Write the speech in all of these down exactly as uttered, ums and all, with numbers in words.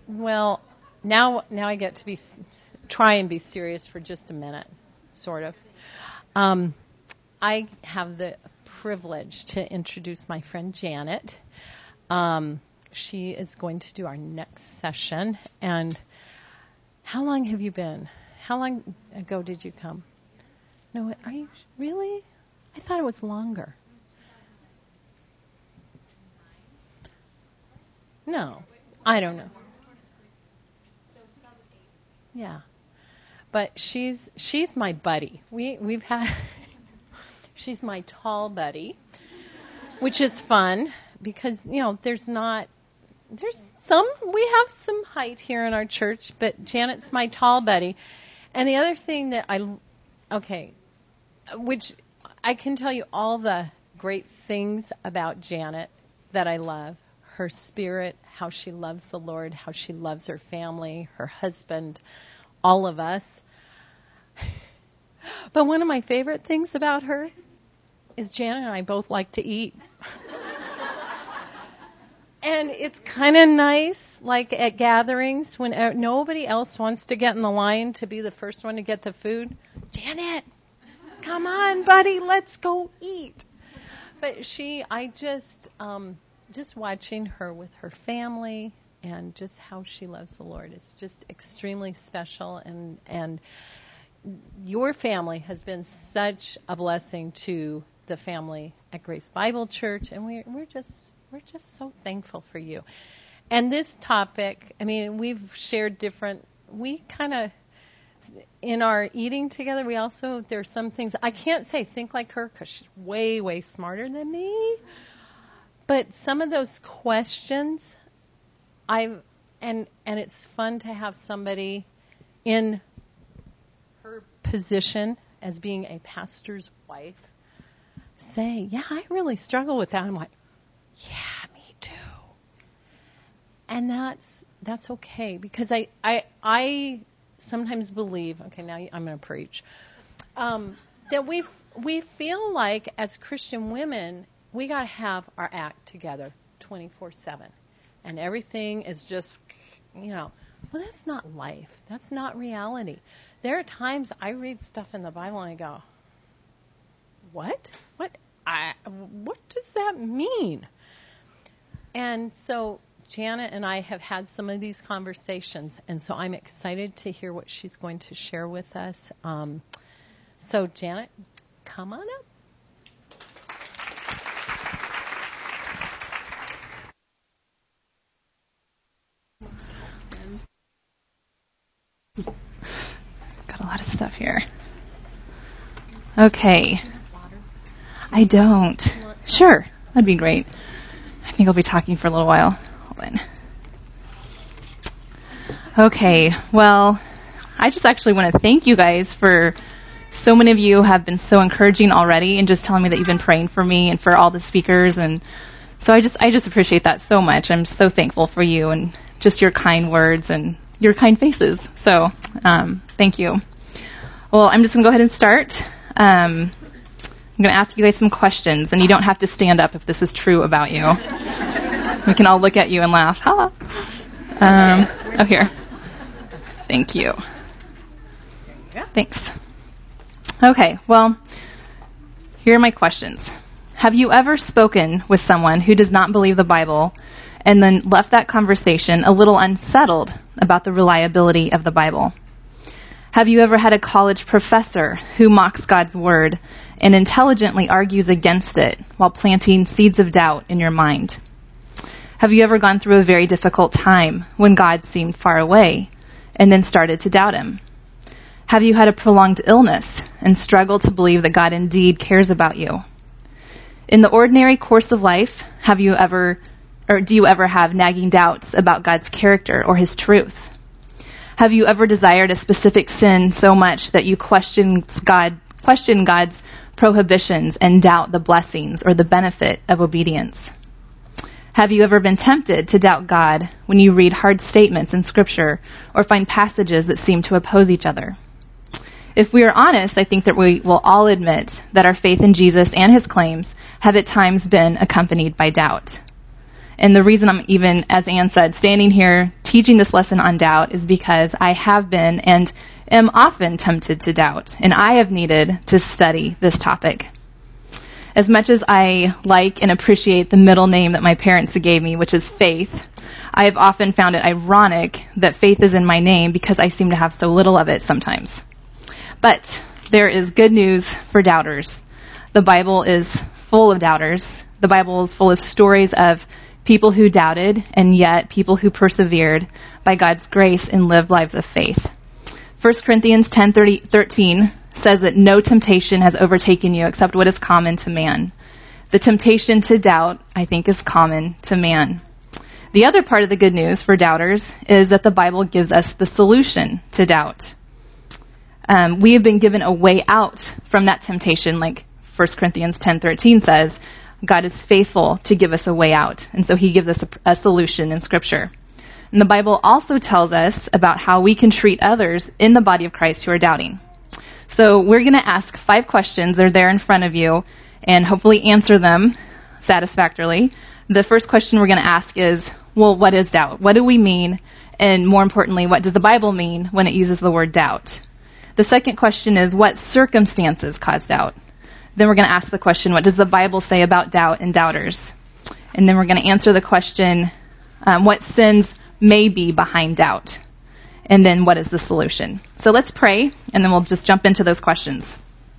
Well, now now I get to be try and be serious for just a minute, sort of. Um, I have the privilege to introduce my friend Janet. Um, she is going to do our next session. And how long have you been? How long ago did you come? No, are you really? I thought it was longer. No, I don't know. Yeah, but she's she's my buddy. We we've had she's my tall buddy, which is fun because you know there's not there's some we have some height here in our church, but Janet's my tall buddy. And the other thing that I okay, which I can tell you all the great things about Janet that I love. Her spirit, how she loves the Lord, how she loves her family, her husband, all of us. But one of my favorite things about her is Janet and I both like to eat. And it's kind of nice, like at gatherings, when uh, nobody else wants to get in the line to be the first one to get the food. Janet, come on, buddy, let's go eat. But she, I just... Um, Just watching her with her family and just how she loves the Lord. It's just extremely special. And and your family has been such a blessing to the family at Grace Bible Church. And we're, we're just we're just so thankful for you. And this topic, I mean, we've shared different, we kind of, in our eating together, we also, there's some things, I can't say think like her because she's way, way smarter than me. But some of those questions, I and and it's fun to have somebody in her position as being a pastor's wife say, "Yeah, I really struggle with that." I'm like, "Yeah, me too." And that's that's okay because I I I sometimes believe. Okay, now I'm going to preach. Um, that we we feel like as Christian women, we got to have our act together twenty-four seven. And everything is just, you know, well, that's not life. That's not reality. There are times I read stuff in the Bible and I go, what? What? I, what does that mean? And so Janet and I have had some of these conversations. And so I'm excited to hear what she's going to share with us. Um, so Janet, come on up. Got a lot of stuff here. Okay. I don't. Sure. That'd be great. I think I'll be talking for a little while. Hold on. Okay. Well, I just actually want to thank you guys for so many of you have been so encouraging already and just telling me that you've been praying for me and for all the speakers. And so I just, I just appreciate that so much. I'm so thankful for you and just your kind words and your kind faces. So, um, thank you. Well, I'm just going to go ahead and start. Um, I'm going to ask you guys some questions, and you don't have to stand up if this is true about you. We can all look at you and laugh. Ha! Um, oh, here. Thank you. Thanks. Okay, well, here are my questions. Have you ever spoken with someone who does not believe the Bible and then left that conversation a little unsettled about the reliability of the Bible? Have you ever had a college professor who mocks God's word and intelligently argues against it while planting seeds of doubt in your mind? Have you ever gone through a very difficult time when God seemed far away and then started to doubt him? Have you had a prolonged illness and struggled to believe that God indeed cares about you? In the ordinary course of life, have you ever Or do you ever have nagging doubts about God's character or his truth? Have you ever desired a specific sin so much that you question God, question God's prohibitions and doubt the blessings or the benefit of obedience? Have you ever been tempted to doubt God when you read hard statements in Scripture or find passages that seem to oppose each other? If we are honest, I think that we will all admit that our faith in Jesus and his claims have at times been accompanied by doubt. And the reason I'm even, as Anne said, standing here teaching this lesson on doubt is because I have been and am often tempted to doubt, and I have needed to study this topic. As much as I like and appreciate the middle name that my parents gave me, which is Faith, I have often found it ironic that faith is in my name because I seem to have so little of it sometimes. But there is good news for doubters. The Bible is full of doubters. The Bible is full of stories of people who doubted and yet people who persevered by God's grace and lived lives of faith. First Corinthians ten thirteen says that no temptation has overtaken you except what is common to man. The temptation to doubt, I think, is common to man. The other part of the good news for doubters is that the Bible gives us the solution to doubt. Um, we have been given a way out from that temptation, like First Corinthians ten thirteen says. God is faithful to give us a way out, and so he gives us a, a solution in Scripture. And the Bible also tells us about how we can treat others in the body of Christ who are doubting. So we're going to ask five questions. They're there in front of you, and hopefully answer them satisfactorily. The first question we're going to ask is, well, what is doubt? What do we mean? And more importantly, what does the Bible mean when it uses the word doubt? The second question is, what circumstances cause doubt? Then we're going to ask the question, what does the Bible say about doubt and doubters? And then we're going to answer the question, um, what sins may be behind doubt? And then what is the solution? So let's pray, and then we'll just jump into those questions.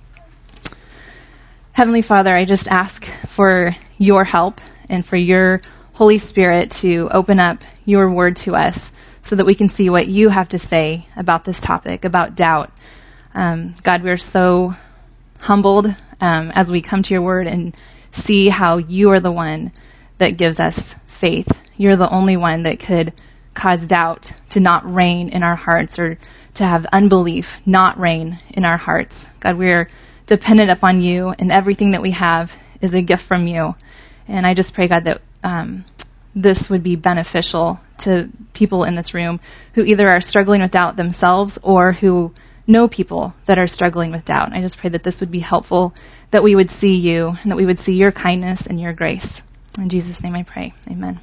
Heavenly Father, I just ask for your help and for your Holy Spirit to open up your word to us so that we can see what you have to say about this topic, about doubt. Um, God, we're so humbled um, as we come to your word and see how you are the one that gives us faith. You're the only one that could cause doubt to not reign in our hearts, or to have unbelief not reign in our hearts. God, we're dependent upon you, and everything that we have is a gift from you. And I just pray, God, that um, this would be beneficial to people in this room who either are struggling with doubt themselves or who know people that are struggling with doubt. I just pray that this would be helpful, that we would see you, and that we would see your kindness and your grace. In Jesus' name I pray. Amen.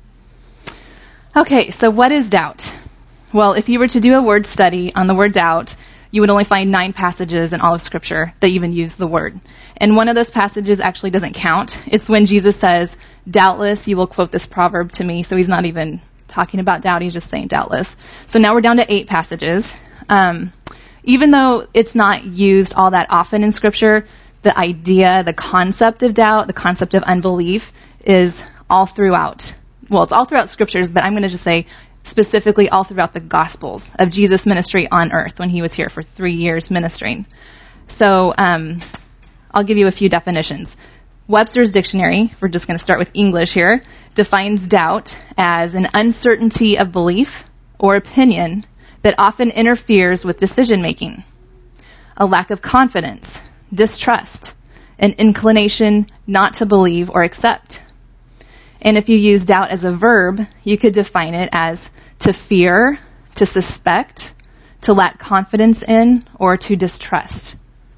Okay, so what is doubt? Well, if you were to do a word study on the word doubt, you would only find nine passages in all of Scripture that even use the word. And one of those passages actually doesn't count. It's when Jesus says, doubtless you will quote this proverb to me. So he's not even talking about doubt, he's just saying doubtless. So now we're down to eight passages. Um, even though it's not used all that often in Scripture, the idea, the concept of doubt, the concept of unbelief is all throughout. Well, it's all throughout Scriptures, but I'm going to just say specifically all throughout the Gospels of Jesus' ministry on earth when he was here for three years ministering. So um, I'll give you a few definitions. Webster's Dictionary, we're just going to start with English here, defines doubt as an uncertainty of belief or opinion that often interferes with decision making, a lack of confidence, distrust, an inclination not to believe or accept. And if you use doubt as a verb, you could define it as to fear, to suspect, to lack confidence in, or to distrust.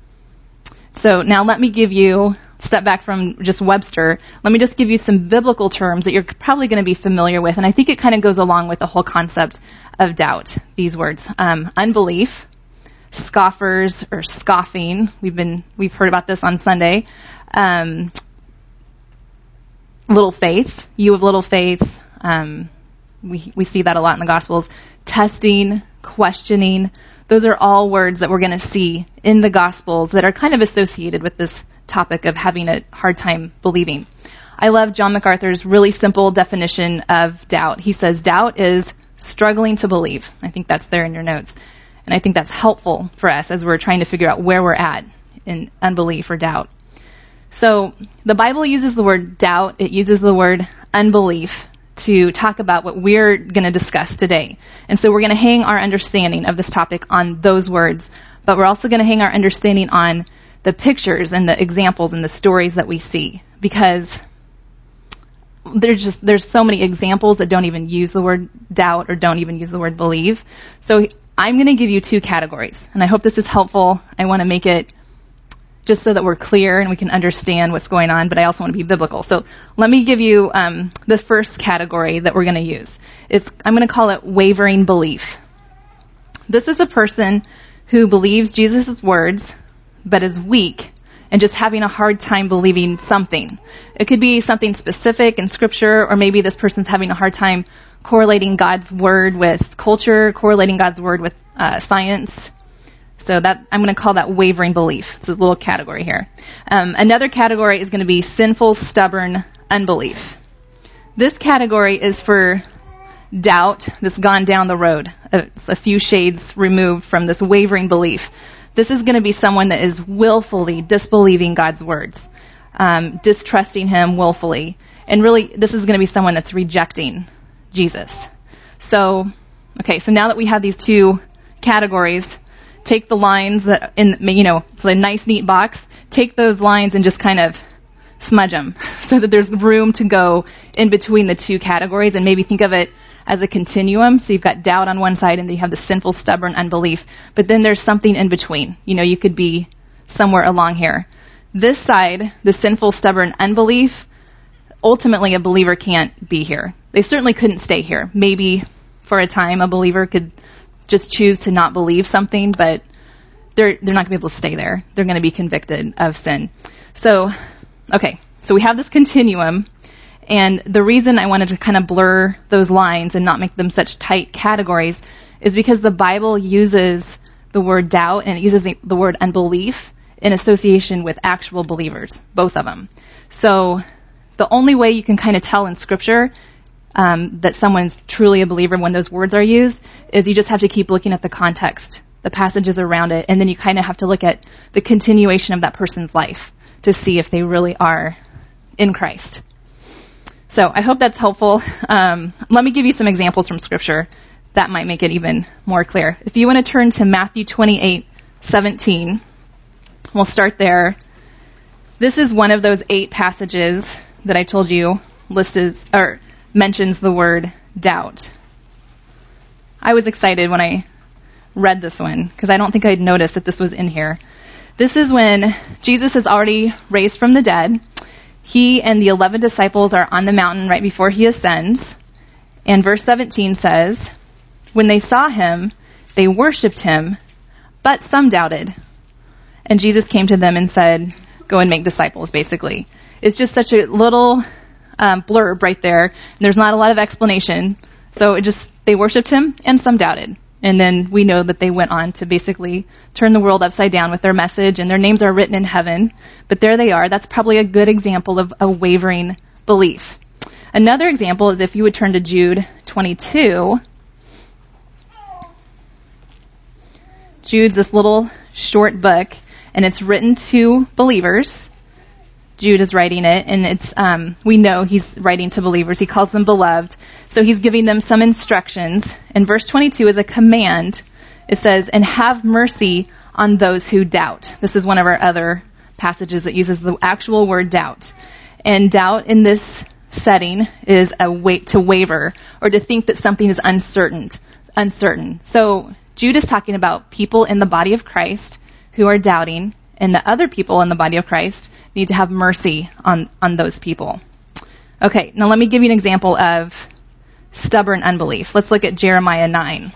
So now let me give you, step back from just Webster, let me just give you some biblical terms that you're probably going to be familiar with, and I think it kind of goes along with the whole concept of doubt, these words. Um, unbelief, scoffers or scoffing, we've been we've heard about this on Sunday. Um, little faith, you have little faith, um, we we see that a lot in the Gospels. Testing, questioning, those are all words that we're going to see in the Gospels that are kind of associated with this topic of having a hard time believing. I love John MacArthur's really simple definition of doubt. He says doubt is struggling to believe. I think that's there in your notes. And I think that's helpful for us as we're trying to figure out where we're at in unbelief or doubt. So the Bible uses the word doubt. It uses the word unbelief to talk about what we're going to discuss today. And so we're going to hang our understanding of this topic on those words, but we're also going to hang our understanding on the pictures and the examples and the stories that we see, because there's just there's so many examples that don't even use the word doubt or don't even use the word believe. So I'm going to give you two categories, and I hope this is helpful. I want to make it just so that we're clear and we can understand what's going on, but I also want to be biblical. So let me give you um, the first category that we're going to use. It's, I'm going to call it wavering belief. This is a person who believes Jesus' words, but is weak and just having a hard time believing something. It could be something specific in Scripture, or maybe this person's having a hard time correlating God's word with culture, correlating God's word with uh, science. So that I'm going to call that wavering belief. It's a little category here. Um, another category is going to be sinful, stubborn unbelief. This category is for doubt that's gone down the road. It's a few shades removed from this wavering belief. This is going to be someone that is willfully disbelieving God's words, um, distrusting him willfully. And really, this is going to be someone that's rejecting Jesus. So, okay, so now that we have these two categories, take the lines that in, you know, it's a nice, neat box. Take those lines and just kind of smudge them so that there's room to go in between the two categories, and maybe think of it as a continuum. So you've got doubt on one side, and then you have the sinful, stubborn unbelief. But then there's something in between. You know, you could be somewhere along here. This side, the sinful, stubborn unbelief, ultimately a believer can't be here. They certainly couldn't stay here. Maybe for a time a believer could just choose to not believe something, but they're they're not going to be able to stay there. They're going to be convicted of sin. So, okay, so we have this continuum, and the reason I wanted to kind of blur those lines and not make them such tight categories is because the Bible uses the word doubt and it uses the, the word unbelief in association with actual believers, both of them. So the only way you can kind of tell in Scripture Um, that someone's truly a believer when those words are used is you just have to keep looking at the context, the passages around it, and then you kind of have to look at the continuation of that person's life to see if they really are in Christ. So I hope that's helpful. Um, let me give you some examples from Scripture that might make it even more clear. If you want to turn to Matthew twenty-eight seventeen, we'll start there. This is one of those eight passages that I told you listed or mentions the word doubt. I was excited when I read this one because I don't think I'd noticed that this was in here. This is when Jesus is already raised from the dead. He and the eleven disciples are on the mountain right before he ascends. And verse seventeen says, when they saw him, they worshipped him, but some doubted. And Jesus came to them and said, go and make disciples, basically. It's just such a little Um, blurb right there. And there's not a lot of explanation. So it just, they worshipped him and some doubted. And then we know that they went on to basically turn the world upside down with their message, and their names are written in heaven. But there they are. That's probably a good example of a wavering belief. Another example is if you would turn to Jude twenty-two. Jude's this little short book, and it's written to believers. Jude is writing it, and it's um, we know he's writing to believers. He calls them beloved. So he's giving them some instructions. And verse twenty-two is a command. It says, and have mercy on those who doubt. This is one of our other passages that uses the actual word doubt. And doubt in this setting is a wait to waver, or to think that something is uncertain. Uncertain. So Jude is talking about people in the body of Christ who are doubting, and the other people in the body of Christ need to have mercy on, on those people. Okay, now let me give you an example of stubborn unbelief. Let's look at Jeremiah nine.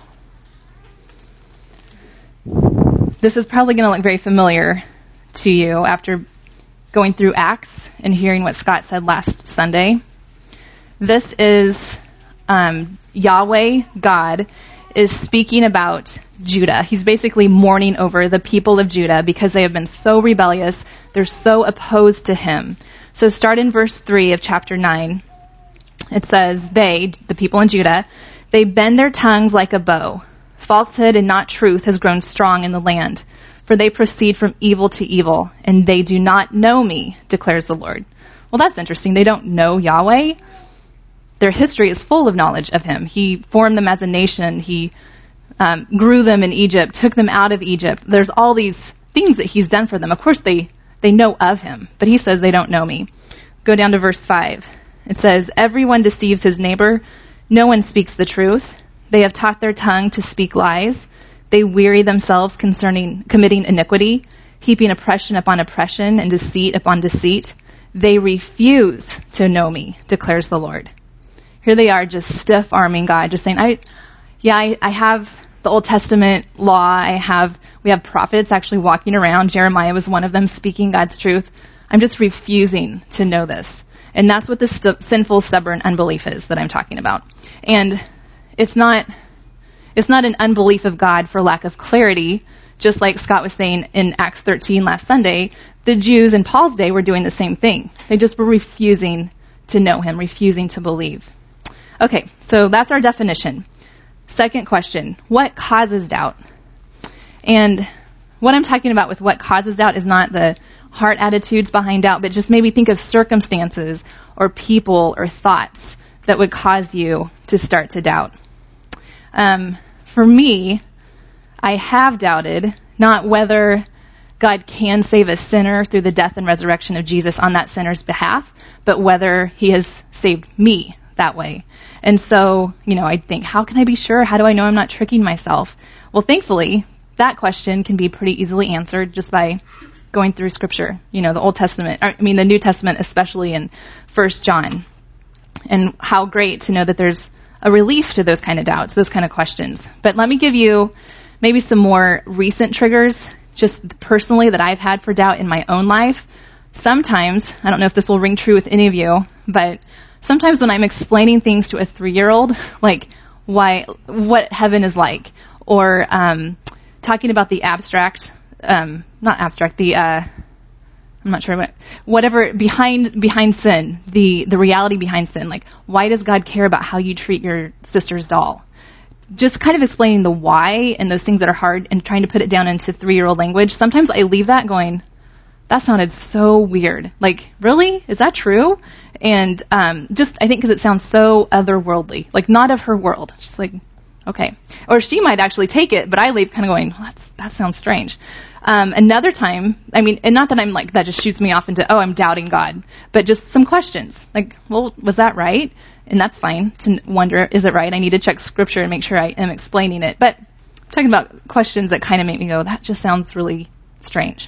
This is probably going to look very familiar to you after going through Acts and hearing what Scott said last Sunday. This is um, Yahweh, God, is speaking about Judah. He's basically mourning over the people of Judah because they have been so rebellious. They're so opposed to him. So start in verse three of chapter nine. It says, they, the people in Judah, they bend their tongues like a bow. Falsehood and not truth has grown strong in the land. For they proceed from evil to evil, and they do not know me, declares the Lord. Well, that's interesting. They don't know Yahweh. Their history is full of knowledge of him. He formed them as a nation. He um, grew them in Egypt, took them out of Egypt. There's all these things that he's done for them. Of course, they, they know of him, but he says they don't know me. Go down to verse five. It says, everyone deceives his neighbor. No one speaks the truth. They have taught their tongue to speak lies. They weary themselves concerning committing iniquity. heaping oppression upon oppression and deceit upon deceit. They refuse to know me, declares the Lord. Here they are just stiff-arming God, just saying, I, yeah, I, I have the Old Testament law. I have, we have prophets actually walking around. Jeremiah was one of them speaking God's truth. I'm just refusing to know this. And that's what this st- sinful, stubborn unbelief is that I'm talking about. And it's not, it's not an unbelief of God for lack of clarity. Just like Scott was saying in Acts thirteen last Sunday, the Jews in Paul's day were doing the same thing. They just were refusing to know him, refusing to believe. Okay, so that's our definition. Second question, what causes doubt? And what I'm talking about with what causes doubt is not the heart attitudes behind doubt, but just maybe think of circumstances or people or thoughts that would cause you to start to doubt. Um, for me, I have doubted not whether God can save a sinner through the death and resurrection of Jesus on that sinner's behalf, but whether he has saved me that way. And so, you know, I think, how can I be sure? How do I know I'm not tricking myself? Well, thankfully, that question can be pretty easily answered just by going through Scripture. You know, the Old Testament, I mean, the New Testament, especially in First John. And how great to know that there's a relief to those kind of doubts, those kind of questions. But let me give you maybe some more recent triggers, just personally, that I've had for doubt in my own life. Sometimes, I don't know if this will ring true with any of you, but sometimes when I'm explaining things to a three-year-old, like why, what heaven is like, or um, talking about the abstract, um, not abstract, the, uh, I'm not sure what, whatever, behind behind sin, the, the reality behind sin, like why does God care about how you treat your sister's doll? Just kind of explaining the why and those things that are hard and trying to put it down into three-year-old language. Sometimes I leave that going, that sounded so weird. Like, really? Is that true? And um, just, I think because it sounds so otherworldly, like not of her world. Just like, okay. Or she might actually take it, but I leave kind of going, well, that's, that sounds strange. Um, another time, I mean, and not that I'm like, that just shoots me off into, oh, I'm doubting God, but just some questions. Like, well, was that right? And that's fine to wonder, is it right? I need to check Scripture and make sure I am explaining it. But I'm talking about questions that kind of make me go, that just sounds really strange.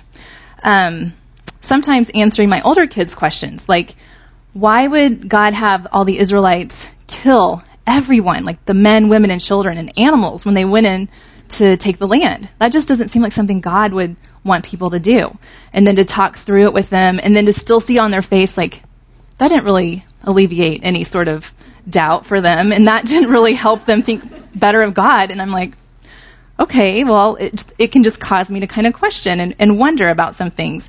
Um, sometimes answering my older kids' questions, like, why would God have all the Israelites kill everyone, like the men, women, and children and animals when they went in to take the land? That just doesn't seem like something God would want people to do. And then to talk through it with them, and then to still see on their face, like, that didn't really alleviate any sort of doubt for them, and that didn't really help them think better of God. And I'm like, okay, well, it, it can just cause me to kind of question and, and wonder about some things.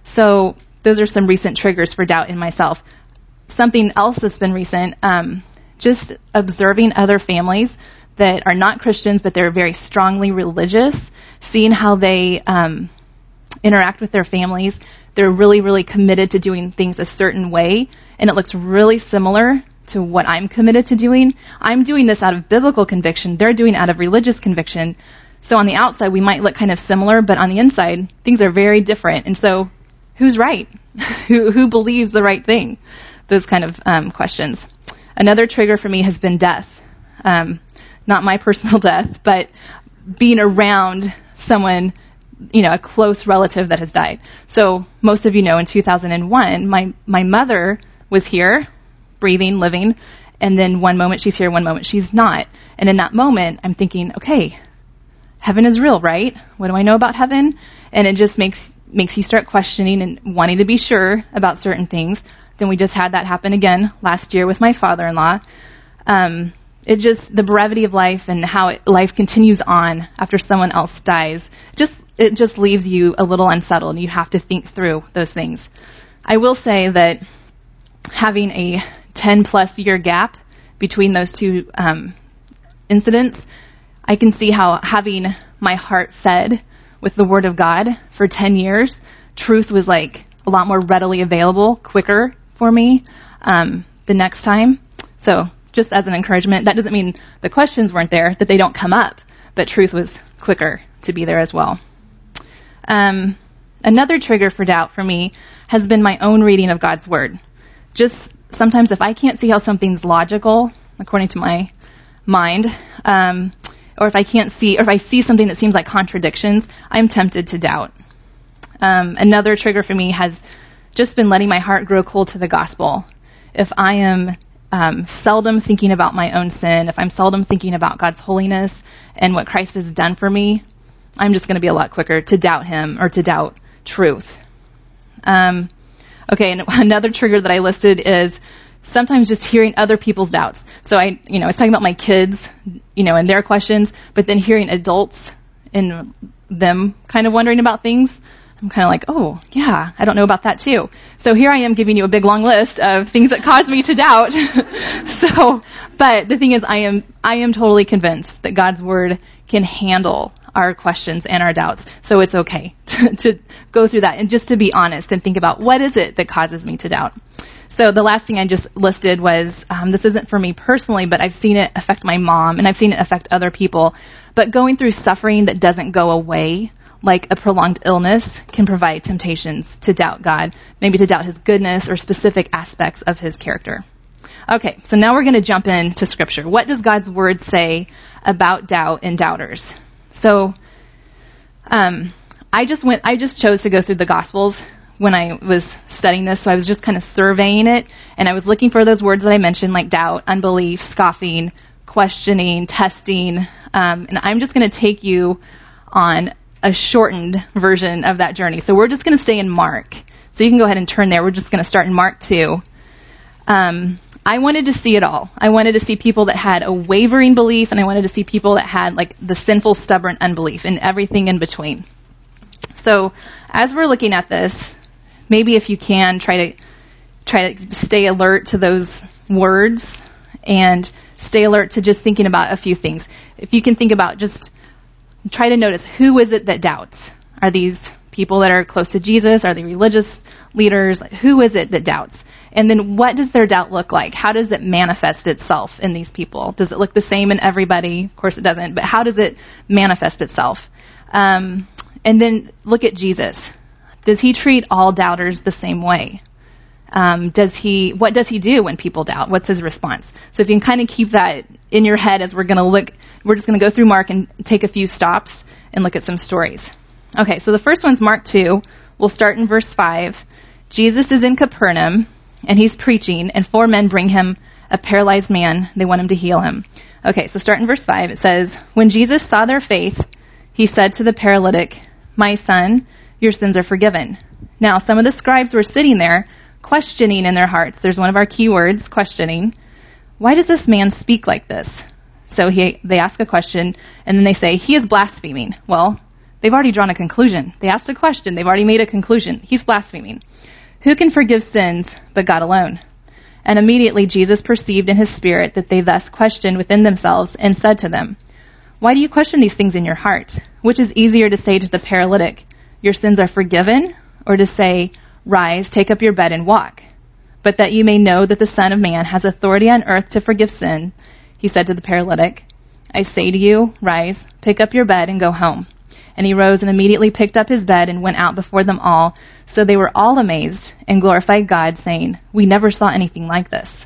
So those are some recent triggers for doubt in myself. Something else that's been recent, um, just observing other families that are not Christians, but they're very strongly religious, seeing how they um, interact with their families. They're really, really committed to doing things a certain way, and it looks really similar to what I'm committed to doing. I'm doing this out of biblical conviction. They're doing it out of religious conviction. So on the outside, we might look kind of similar, but on the inside, things are very different. And so who's right? who, who believes the right thing? Those kind of um, questions. Another trigger for me has been death. Um, not my personal death, but being around someone, you know, a close relative that has died. So most of you know, in two thousand one, my, my mother was here, breathing, living, and then one moment she's here, one moment she's not. And in that moment, I'm thinking, okay, heaven is real, right? What do I know about heaven? And it just makes makes you start questioning and wanting to be sure about certain things. Then we just had that happen again last year with my father-in-law. Um, it just, the brevity of life and how it, life continues on after someone else dies, just it just leaves you a little unsettled, and you have to think through those things. I will say that having a ten plus year gap between those two um, incidents, I can see how having my heart fed with the Word of God for ten years, truth was like a lot more readily available, quicker for me um, the next time. So just as an encouragement, that doesn't mean the questions weren't there, that they don't come up, but truth was quicker to be there as well. Um, another trigger for doubt for me has been my own reading of God's Word. Just sometimes if I can't see how something's logical, according to my mind, um, or if I can't see, or if I see something that seems like contradictions, I'm tempted to doubt. Um, another trigger for me has just been letting my heart grow cold to the gospel. If I am um, seldom thinking about my own sin, if I'm seldom thinking about God's holiness and what Christ has done for me, I'm just going to be a lot quicker to doubt him or to doubt truth. Um, okay, and another trigger that I listed is sometimes just hearing other people's doubts. So I, you know, I was talking about my kids, you know, and their questions, but then hearing adults and them kind of wondering about things, I'm kind of like, oh, yeah, I don't know about that too. So here I am giving you a big long list of things that cause me to doubt. So, but the thing is, I am, I am totally convinced that God's word can handle our questions and our doubts. So it's okay to, to go through that and just to be honest and think about what is it that causes me to doubt. So the last thing I just listed was, um, this isn't for me personally, but I've seen it affect my mom and I've seen it affect other people. But going through suffering that doesn't go away, like a prolonged illness, can provide temptations to doubt God, maybe to doubt his goodness or specific aspects of his character. Okay, so now we're going to jump into Scripture. What does God's word say about doubt and doubters? So um, I just went. I just chose to go through the Gospels when I was studying this, so I was just kind of surveying it, and I was looking for those words that I mentioned, like doubt, unbelief, scoffing, questioning, testing, um, and I'm just going to take you on a shortened version of that journey. So we're just going to stay in Mark. So you can go ahead and turn there. We're just going to start in Mark two. Um, I wanted to see it all. I wanted to see people that had a wavering belief, and I wanted to see people that had like the sinful, stubborn unbelief and everything in between. So as we're looking at this, maybe if you can try to try to stay alert to those words and stay alert to just thinking about a few things. If you can think about just try to notice, who is it that doubts? Are these people that are close to Jesus? Are they religious leaders? Who is it that doubts? And then what does their doubt look like? How does it manifest itself in these people? Does it look the same in everybody? Of course it doesn't, but how does it manifest itself? Um, and then look at Jesus. Does he treat all doubters the same way? Um, does he? What does he do when people doubt? What's his response? So if you can kind of keep that in your head as we're going to look, we're just going to go through Mark and take a few stops and look at some stories. Okay, so the first one's Mark two. We'll start in verse five. Jesus is in Capernaum, and he's preaching, and four men bring him a paralyzed man. They want him to heal him. Okay, so start in verse five. It says, when Jesus saw their faith, he said to the paralytic, my son, your sins are forgiven. Now, some of the scribes were sitting there, questioning in their hearts. There's one of our key words, questioning. Why does this man speak like this? So he, they ask a question, and then they say, he is blaspheming. Well, they've already drawn a conclusion. They asked a question. They've already made a conclusion. He's blaspheming. Who can forgive sins but God alone? And immediately Jesus perceived in his spirit that they thus questioned within themselves and said to them, why do you question these things in your heart? Which is easier to say to the paralytic, your sins are forgiven, or to say, rise, take up your bed and walk? But that you may know that the Son of Man has authority on earth to forgive sin, he said to the paralytic, I say to you, rise, pick up your bed and go home. And he rose and immediately picked up his bed and went out before them all. So they were all amazed and glorified God, saying, we never saw anything like this.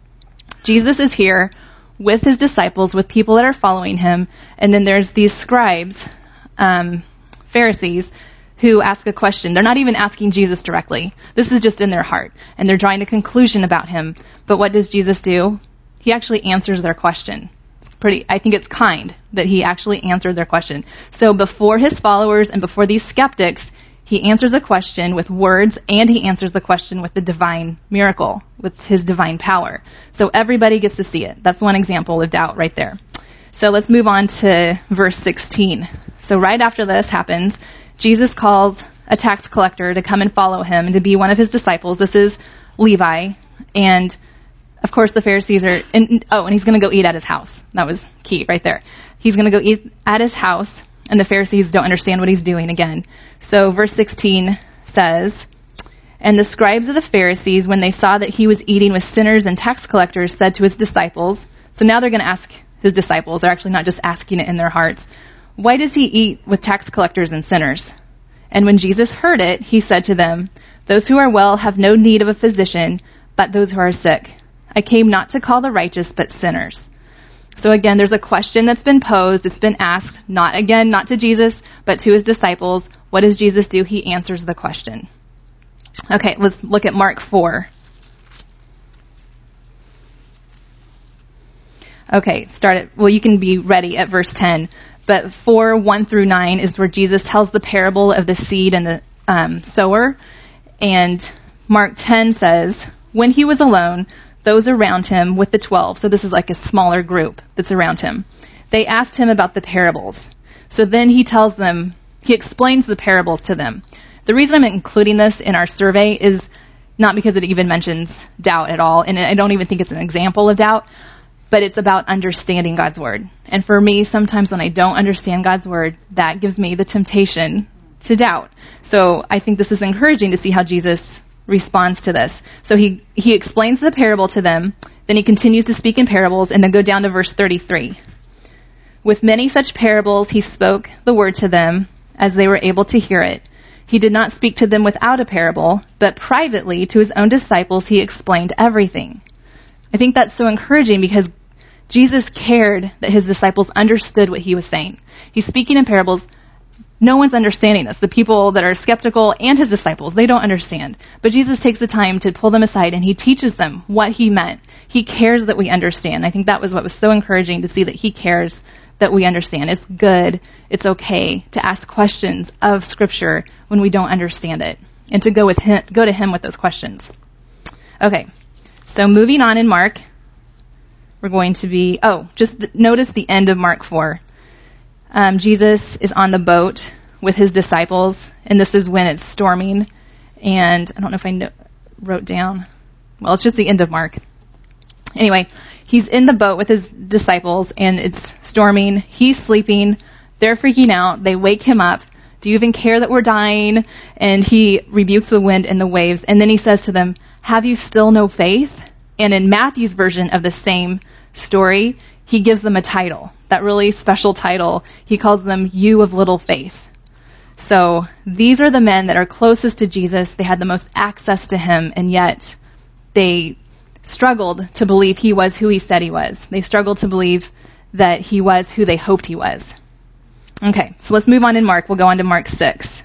Jesus is here with his disciples, with people that are following him. And then there's these scribes, um, Pharisees, who ask a question. They're not even asking Jesus directly. This is just in their heart. And they're drawing a conclusion about him. But what does Jesus do? He actually answers their question. Pretty, I think it's kind that he actually answered their question. So before his followers and before these skeptics, he answers a question with words, and he answers the question with the divine miracle, with his divine power. So everybody gets to see it. That's one example of doubt right there. So let's move on to verse sixteen. So right after this happens, Jesus calls a tax collector to come and follow him and to be one of his disciples. This is Levi. And of course, the Pharisees are, and, oh, and he's going to go eat at his house. That was key right there. He's going to go eat at his house, and the Pharisees don't understand what he's doing again. So verse sixteen says, and the scribes of the Pharisees, when they saw that he was eating with sinners and tax collectors, said to his disciples, so now they're going to ask his disciples, they're actually not just asking it in their hearts, why does he eat with tax collectors and sinners? And when Jesus heard it, he said to them, those who are well have no need of a physician, but those who are sick. I came not to call the righteous, but sinners. So again, there's a question that's been posed. It's been asked, not again, not to Jesus, but to his disciples. What does Jesus do? He answers the question. Okay, let's look at Mark four. Okay, start at, well, you can be ready at verse ten. But four, one through nine is where Jesus tells the parable of the seed and the um, sower. And Mark ten says, when he was alone, those around him with the twelve, so this is like a smaller group that's around him, they asked him about the parables. So then he tells them, he explains the parables to them. The reason I'm including this in our survey is not because it even mentions doubt at all, and I don't even think it's an example of doubt, but it's about understanding God's word. And for me, sometimes when I don't understand God's word, that gives me the temptation to doubt. So I think this is encouraging to see how Jesus responds to this. So he, he explains the parable to them, then he continues to speak in parables, and then go down to verse thirty-three. With many such parables he spoke the word to them as they were able to hear it. He did not speak to them without a parable, but privately to his own disciples he explained everything. I think that's so encouraging because Jesus cared that his disciples understood what he was saying. He's speaking in parables. No one's understanding this. The people that are skeptical and his disciples, they don't understand. But Jesus takes the time to pull them aside and he teaches them what he meant. He cares that we understand. I think that was what was so encouraging to see that he cares that we understand. It's good. It's okay to ask questions of Scripture when we don't understand it and to go with him, go to him with those questions. Okay. So moving on in Mark, we're going to be, oh, just th- notice the end of Mark four. Um, Jesus is on the boat with his disciples, and this is when it's storming. And I don't know if I know, wrote down. Well, it's just the end of Mark. Anyway, he's in the boat with his disciples, and it's storming. He's sleeping. They're freaking out. They wake him up. Do you even care that we're dying? And he rebukes the wind and the waves. And then he says to them, have you still no faith? And in Matthew's version of the same story, he gives them a title, that really special title. He calls them you of little faith. So these are the men that are closest to Jesus. They had the most access to him, and yet they struggled to believe he was who he said he was. They struggled to believe that he was who they hoped he was. Okay, so let's move on in Mark. We'll go on to Mark six.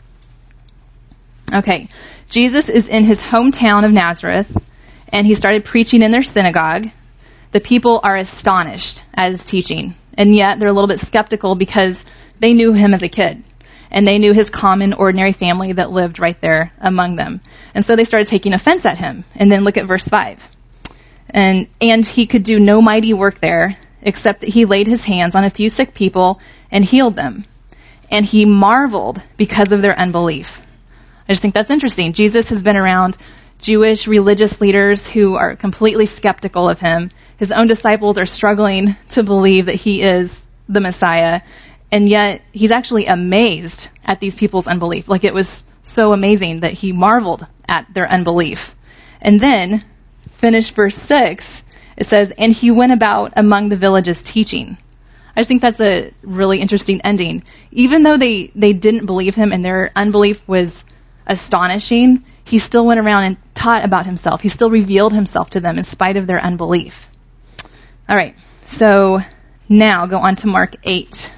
Okay, Jesus is in his hometown of Nazareth, and he started preaching in their synagogue. The people are astonished at his teaching, and yet they're a little bit skeptical because they knew him as a kid, and they knew his common, ordinary family that lived right there among them. And so they started taking offense at him. And then look at verse five. And, and he could do no mighty work there, except that he laid his hands on a few sick people and healed them. And he marveled because of their unbelief. I just think that's interesting. Jesus has been around Jewish religious leaders who are completely skeptical of him. His own disciples are struggling to believe that he is the Messiah. And yet he's actually amazed at these people's unbelief. Like, it was so amazing that he marveled at their unbelief. And then, finish verse six, it says, and he went about among the villages teaching. I just think that's a really interesting ending. Even though they, they didn't believe him and their unbelief was astonishing, he still went around and taught about himself. He still revealed himself to them in spite of their unbelief. All right, so now go on to Mark eight.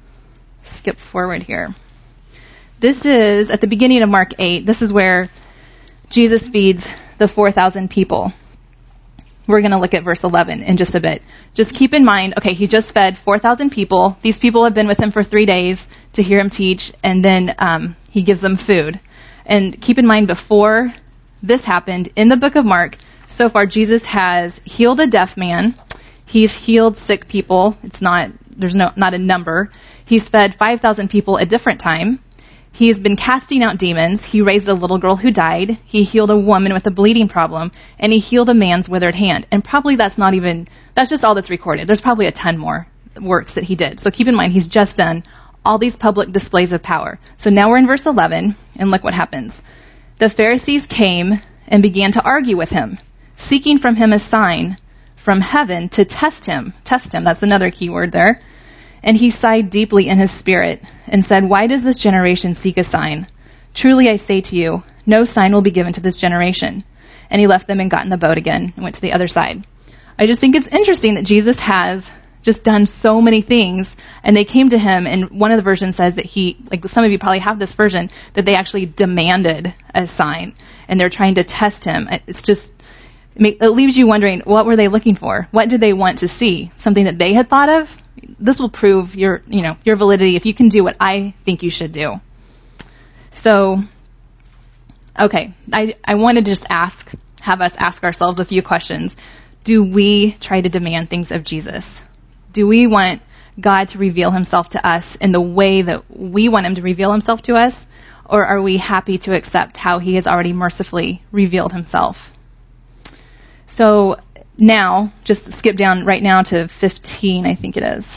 Skip forward here. This is, at the beginning of Mark eight, this is where Jesus feeds the four thousand people. We're going to look at verse eleven in just a bit. Just keep in mind, okay, he just fed four thousand people. These people have been with him for three days to hear him teach, and then um, he gives them food. And keep in mind, before this happened, in the book of Mark, so far Jesus has healed a deaf man. He's healed sick people. It's not, there's no, not a number. He's fed five thousand people a different time. He's been casting out demons. He raised a little girl who died. He healed a woman with a bleeding problem. And he healed a man's withered hand. And probably that's not even, that's just all that's recorded. There's probably a ton more works that he did. So keep in mind, he's just done all these public displays of power. So now we're in verse eleven, and look what happens. The Pharisees came and began to argue with him, seeking from him a sign from heaven to test him. Test him, that's another key word there. And he sighed deeply in his spirit and said, why does this generation seek a sign? Truly I say to you, no sign will be given to this generation. And he left them and got in the boat again and went to the other side. I just think it's interesting that Jesus has just done so many things. And they came to him, and one of the versions says that he, like some of you probably have this version, that they actually demanded a sign, and they're trying to test him. It's just, it leaves you wondering, what were they looking for? What did they want to see? Something that they had thought of? This will prove your, you know, your validity if you can do what I think you should do. So, okay, I, I wanted to just ask, have us ask ourselves a few questions. Do we try to demand things of Jesus? Do we want God to reveal himself to us in the way that we want him to reveal himself to us? Or are we happy to accept how he has already mercifully revealed himself? So now, just skip down right now to fifteen, I think it is.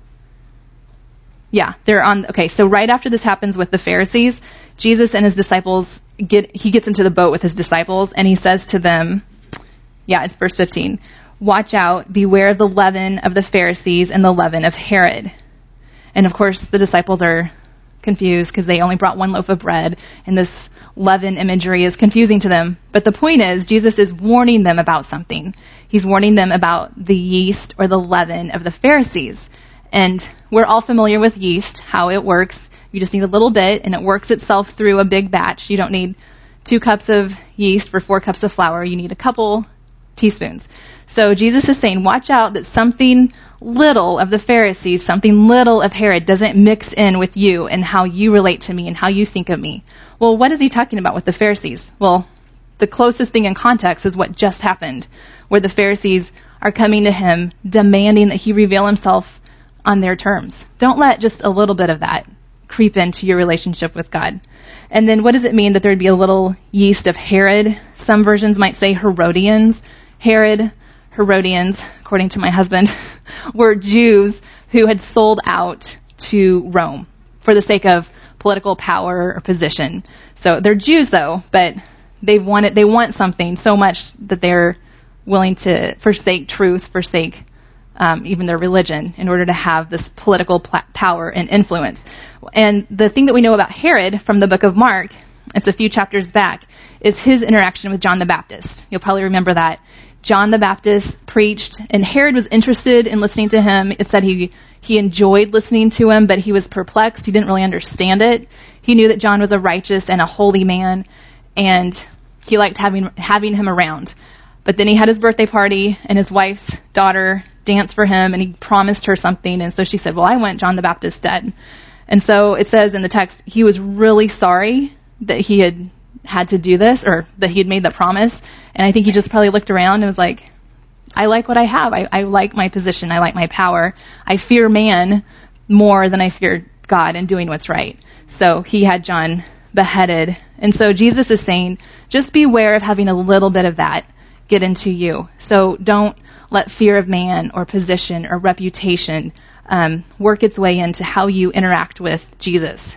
Yeah, they're on, okay, so right after this happens with the Pharisees, Jesus and his disciples, get he gets into the boat with his disciples, and he says to them, yeah, it's verse fifteen, watch out, beware of the leaven of the Pharisees and the leaven of Herod. And of course, the disciples are confused because they only brought one loaf of bread, and this leaven imagery is confusing to them. But the point is, Jesus is warning them about something. He's warning them about the yeast or the leaven of the Pharisees. And we're all familiar with yeast, how it works. You just need a little bit, and it works itself through a big batch. You don't need two cups of yeast for four cups of flour. You need a couple teaspoons. So Jesus is saying, watch out that something little of the Pharisees, something little of Herod doesn't mix in with you and how you relate to me and how you think of me. Well, what is he talking about with the Pharisees? Well, the closest thing in context is what just happened, where the Pharisees are coming to him, demanding that he reveal himself on their terms. Don't let just a little bit of that creep into your relationship with God. And then what does it mean that there'd be a little yeast of Herod? Some versions might say Herodians. Herod, Herodians, according to my husband, were Jews who had sold out to Rome for the sake of political power or position. So they're Jews though, but they want it, they want something so much that they're willing to forsake truth, forsake um, even their religion in order to have this political pl- power and influence. And the thing that we know about Herod from the book of Mark, it's a few chapters back, is his interaction with John the Baptist. You'll probably remember that. John the Baptist preached, and Herod was interested in listening to him. It said he he enjoyed listening to him, but he was perplexed. He didn't really understand it. He knew that John was a righteous and a holy man, and he liked having having him around. But then he had his birthday party, and his wife's daughter danced for him, and he promised her something, and so she said, well, I want John the Baptist dead. And so it says in the text, he was really sorry that he had had to do this, or that he had made that promise. And I think he just probably looked around and was like, I like what I have. I, I like my position. I like my power. I fear man more than I fear God and doing what's right. So he had John beheaded. And so Jesus is saying, just beware of having a little bit of that get into you. So don't let fear of man or position or reputation um, work its way into how you interact with Jesus.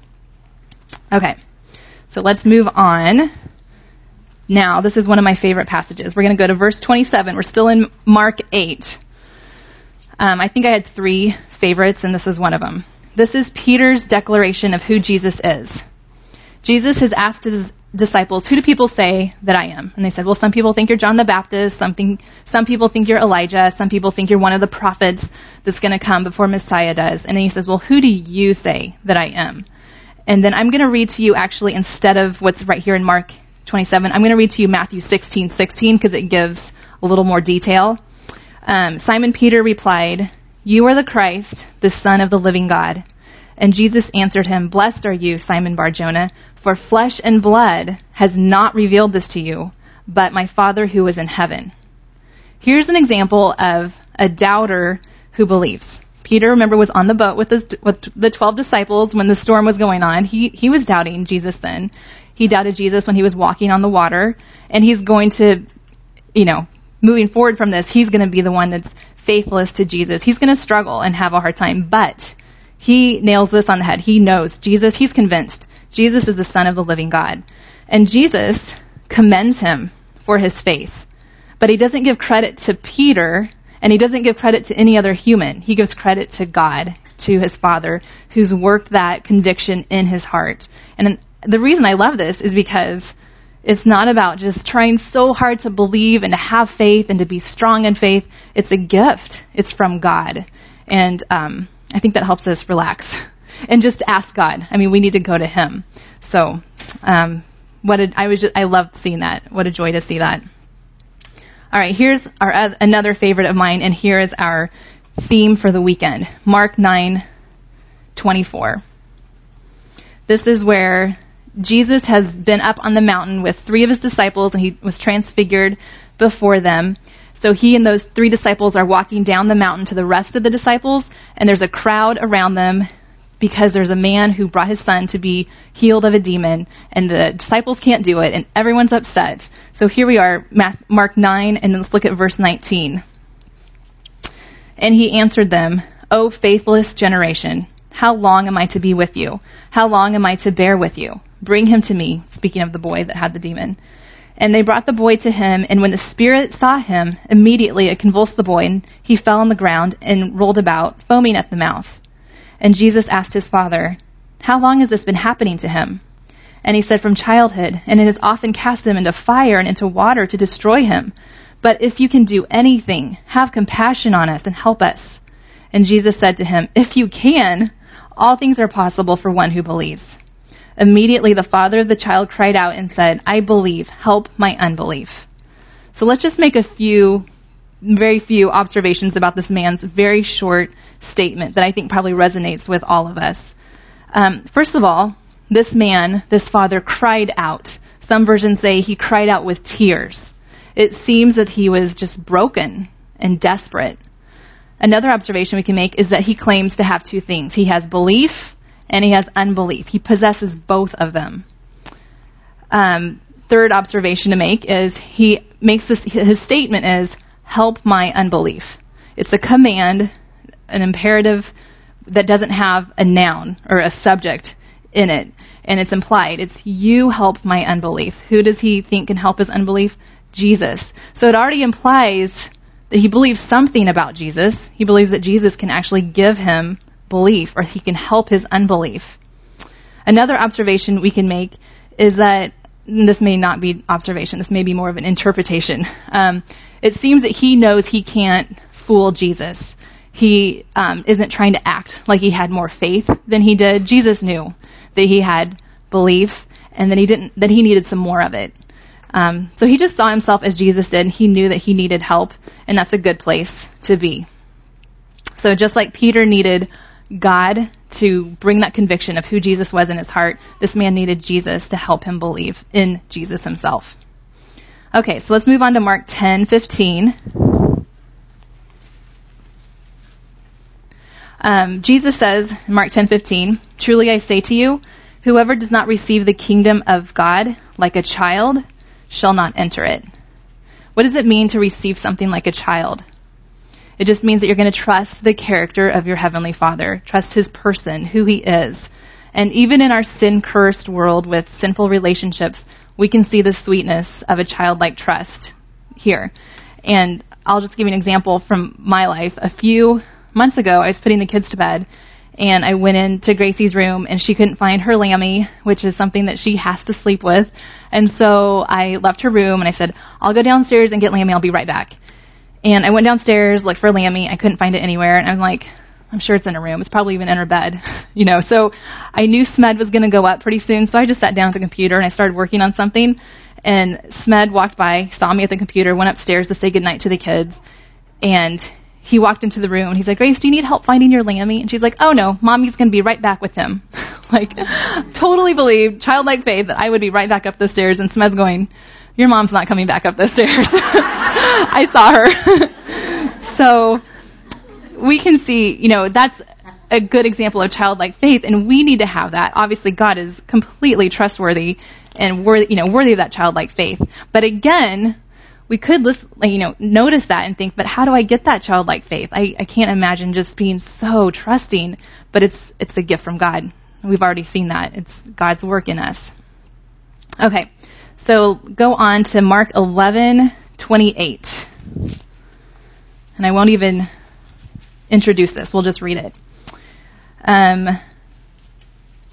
Okay, so let's move on. Now, this is one of my favorite passages. We're going to go to verse twenty-seven. We're still in Mark eight. Um, I think I had three favorites, and this is one of them. This is Peter's declaration of who Jesus is. Jesus has asked his disciples, who do people say that I am? And they said, well, some people think you're John the Baptist. Something, some people think you're Elijah. Some people think you're one of the prophets that's going to come before Messiah does. And then he says, well, who do you say that I am? And then I'm going to read to you, actually, instead of what's right here in Mark twenty-seven, I'm going to read to you Matthew sixteen sixteen because it gives a little more detail. Um, Simon Peter replied, you are the Christ, the Son of the living God. And Jesus answered him, blessed are you, Simon Bar-Jonah, for flesh and blood has not revealed this to you, but my Father who is in heaven. Here's an example of a doubter who believes. Peter, remember, was on the boat with, his, with the twelve disciples when the storm was going on. He he was doubting Jesus then. He doubted Jesus when he was walking on the water. And he's going to, you know, moving forward from this, he's going to be the one that's faithless to Jesus. He's going to struggle and have a hard time. But he nails this on the head. He knows Jesus. He's convinced Jesus is the Son of the living God. And Jesus commends him for his faith. But he doesn't give credit to Peter, and he doesn't give credit to any other human. He gives credit to God, to his Father, who's worked that conviction in his heart. And the reason I love this is because It's not about just trying so hard to believe and to have faith and to be strong in faith. It's a gift. It's from God. And um, I think that helps us relax and just ask God. I mean, we need to go to him. So um, what a, I was just, I loved seeing that. What a joy to see that. All right, here's our uh, another favorite of mine, and here is our theme for the weekend. Mark nine twenty-four. This is where Jesus has been up on the mountain with three of his disciples, and he was transfigured before them. So he and those three disciples are walking down the mountain to the rest of the disciples, and there's a crowd around them because there's a man who brought his son to be healed of a demon, and the disciples can't do it, and everyone's upset. So here we are, Mark nine, and let's look at verse nineteen. And he answered them, "O faithless generation, how long am I to be with you? How long am I to bear with you? Bring him to me," speaking of the boy that had the demon. And they brought the boy to him, and when the spirit saw him, immediately it convulsed the boy, and he fell on the ground and rolled about, foaming at the mouth. And Jesus asked his father, "How long has this been happening to him?" And he said, "From childhood, and it has often cast him into fire and into water to destroy him. But if you can do anything, have compassion on us and help us." And Jesus said to him, "If you can, all things are possible for one who believes." Immediately the father of the child cried out and said, "I believe, help my unbelief." So let's just make a few, very few observations about this man's very short statement that I think probably resonates with all of us. Um, first of all, this man, this father, cried out. Some versions say he cried out with tears. It seems that he was just broken and desperate. Another observation we can make is that he claims to have two things. He has belief and he has unbelief. He possesses both of them. Um, third observation to make is he makes this, his statement is, "Help my unbelief." It's a command, an imperative that doesn't have a noun or a subject in it. And it's implied. It's, "You help my unbelief." Who does he think can help his unbelief? Jesus. So it already implies that he believes something about Jesus. He believes that Jesus can actually give him belief, or he can help his unbelief. Another observation we can make is that, this may not be observation, this may be more of an interpretation. Um, it seems that he knows he can't fool Jesus. He um, isn't trying to act like he had more faith than he did. Jesus knew that he had belief and that he didn't, that he needed some more of it. Um, so he just saw himself as Jesus did. He knew that he needed help, and that's a good place to be. So just like Peter needed God to bring that conviction of who Jesus was in his heart, this man needed Jesus to help him believe in Jesus himself. Okay, so let's move on to Mark ten fifteen. Um, Jesus says in Mark ten fifteen, "Truly I say to you, whoever does not receive the kingdom of God like a child shall not enter it." What does it mean to receive something like a child? It just means that you're going to trust the character of your Heavenly Father, trust his person, who he is. And even in our sin-cursed world with sinful relationships, we can see the sweetness of a childlike trust here. And I'll just give you an example from my life. A few months ago, I was putting the kids to bed, and I went into Gracie's room, and she couldn't find her Lammy, which is something that she has to sleep with. And so I left her room, and I said, "I'll go downstairs and get Lammy. I'll be right back." And I went downstairs, looked for Lammy. I couldn't find it anywhere. And I'm like, I'm sure it's in her room. It's probably even in her bed, you know. So I knew Smed was going to go up pretty soon. So I just sat down at the computer and I started working on something. And Smed walked by, saw me at the computer, went upstairs to say goodnight to the kids. And he walked into the room and he's like, "Grace, do you need help finding your Lammy?" And she's like, "Oh no, Mommy's going to be right back with him." Like, totally believed, childlike faith, that I would be right back up the stairs. And Smed's going, "Your mom's not coming back up the stairs." I saw her. So we can see, you know, that's a good example of childlike faith, and we need to have that. Obviously, God is completely trustworthy and worthy, you know, worthy of that childlike faith. But again, we could listen, you know, notice that and think, but how do I get that childlike faith? I, I can't imagine just being so trusting, but it's it's a gift from God. We've already seen that. It's God's work in us. Okay, so go on to Mark eleven twenty-eight. And I won't even introduce this. We'll just read it. Um,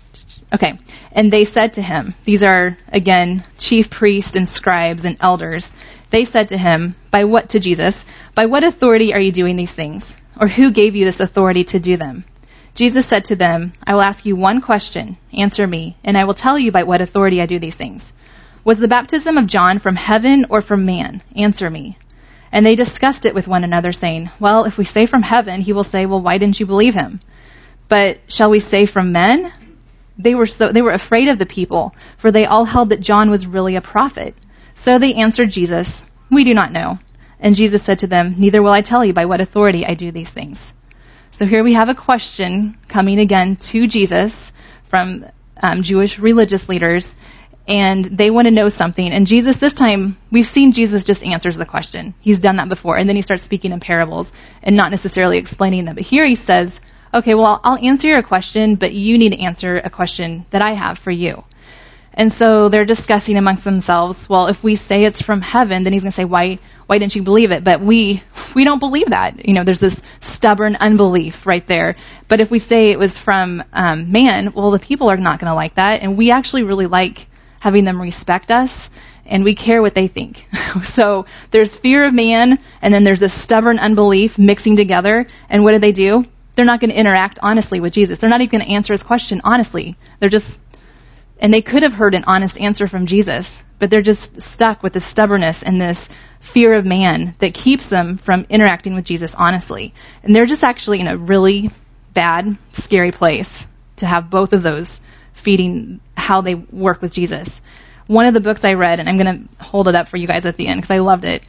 Okay. And they said to him, these are, again, chief priests and scribes and elders. They said to him, by what, to Jesus, by what authority are you doing these things? Or who gave you this authority to do them? Jesus said to them, I will ask you one question. Answer me, and I will tell you by what authority I do these things. Was the baptism of John from heaven or from man? Answer me. And they discussed it with one another, saying, well, if we say from heaven, he will say, well, why didn't you believe him? But shall we say from men? They were so they were afraid of the people, for they all held that John was really a prophet. So they answered Jesus, we do not know. And Jesus said to them, neither will I tell you by what authority I do these things. So here we have a question coming again to Jesus from um, Jewish religious leaders, and they want to know something. And Jesus, this time, we've seen Jesus just answers the question. He's done that before, and then he starts speaking in parables and not necessarily explaining them. But here he says, okay, well, I'll answer your question, but you need to answer a question that I have for you. And so they're discussing amongst themselves, well, if we say it's from heaven, then he's going to say, why why didn't you believe it? But we we don't believe that. You know, there's this stubborn unbelief right there. But if we say it was from um, man, well, the people are not going to like that. And we actually really like having them respect us, and we care what they think. So there's fear of man, and then there's this stubborn unbelief mixing together. And what do they do? They're not going to interact honestly with Jesus. They're not even going to answer his question honestly. They're just... And they could have heard an honest answer from Jesus, but they're just stuck with this stubbornness and this fear of man that keeps them from interacting with Jesus honestly. And they're just actually in a really bad, scary place to have both of those feeding how they work with Jesus. One of the books I read, and I'm going to hold it up for you guys at the end because I loved it,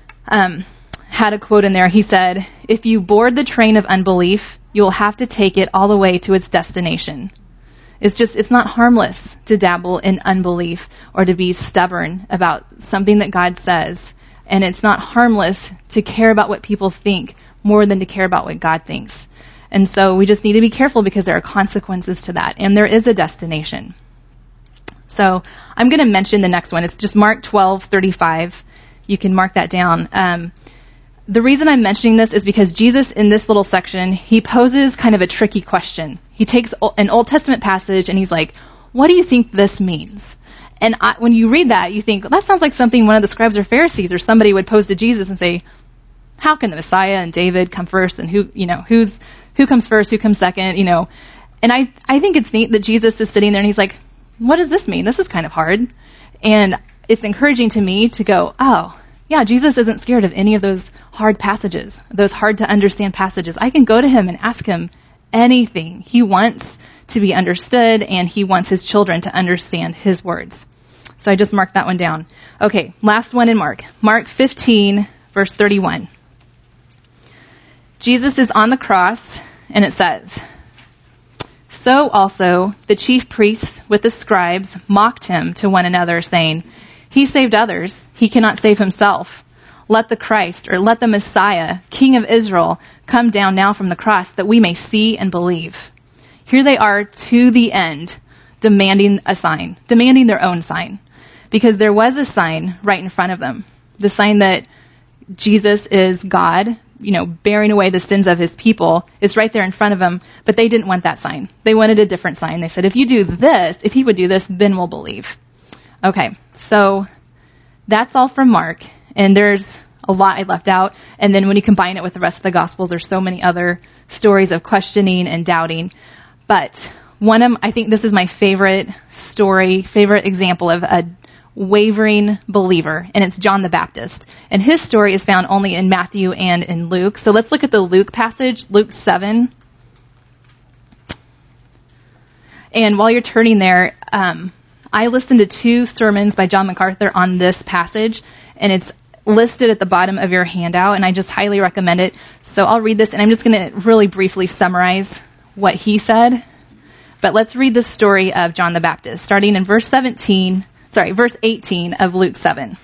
um, had a quote in there. He said, if you board the train of unbelief, you will have to take it all the way to its destination. It's just, it's not harmless to dabble in unbelief or to be stubborn about something that God says. And it's not harmless to care about what people think more than to care about what God thinks. And so we just need to be careful because there are consequences to that. And there is a destination. So I'm going to mention the next one. It's just Mark twelve thirty-five. You can mark that down. Um, The reason I'm mentioning this is because Jesus, in this little section, he poses kind of a tricky question. He takes an Old Testament passage and he's like, what do you think this means? And I, when you read that, you think, well, that sounds like something one of the scribes or Pharisees or somebody would pose to Jesus and say, how can the Messiah and David come first? And who, you know, who's, who comes first? Who comes second? You know, and I, I think it's neat that Jesus is sitting there and he's like, what does this mean? This is kind of hard. And it's encouraging to me to go, oh, yeah, Jesus isn't scared of any of those hard passages, those hard to understand passages. I can go to him and ask him anything. He wants to be understood, and he wants his children to understand his words. So I just marked that one down. Okay, last one in Mark. Mark fifteen, verse thirty-one. Jesus is on the cross, and it says, so also the chief priests with the scribes mocked him to one another, saying, he saved others. He cannot save himself. Let the Christ, or let the Messiah, King of Israel, come down now from the cross that we may see and believe. Here they are to the end, demanding a sign, demanding their own sign. Because there was a sign right in front of them. The sign that Jesus is God, you know, bearing away the sins of his people, is right there in front of them. But they didn't want that sign. They wanted a different sign. They said, if you do this, if he would do this, then we'll believe. Okay. So that's all from Mark, and there's a lot I left out. And then when you combine it with the rest of the Gospels, there's so many other stories of questioning and doubting. But one of, I think this is my favorite story, favorite example of a wavering believer, and it's John the Baptist. And his story is found only in Matthew and in Luke. So let's look at the Luke passage, Luke seven. And while you're turning there, um, I listened to two sermons by John MacArthur on this passage, and it's listed at the bottom of your handout, and I just highly recommend it. So I'll read this, and I'm just going to really briefly summarize what he said. But let's read the story of John the Baptist, starting in verse seventeen, sorry, verse eighteen of Luke seven.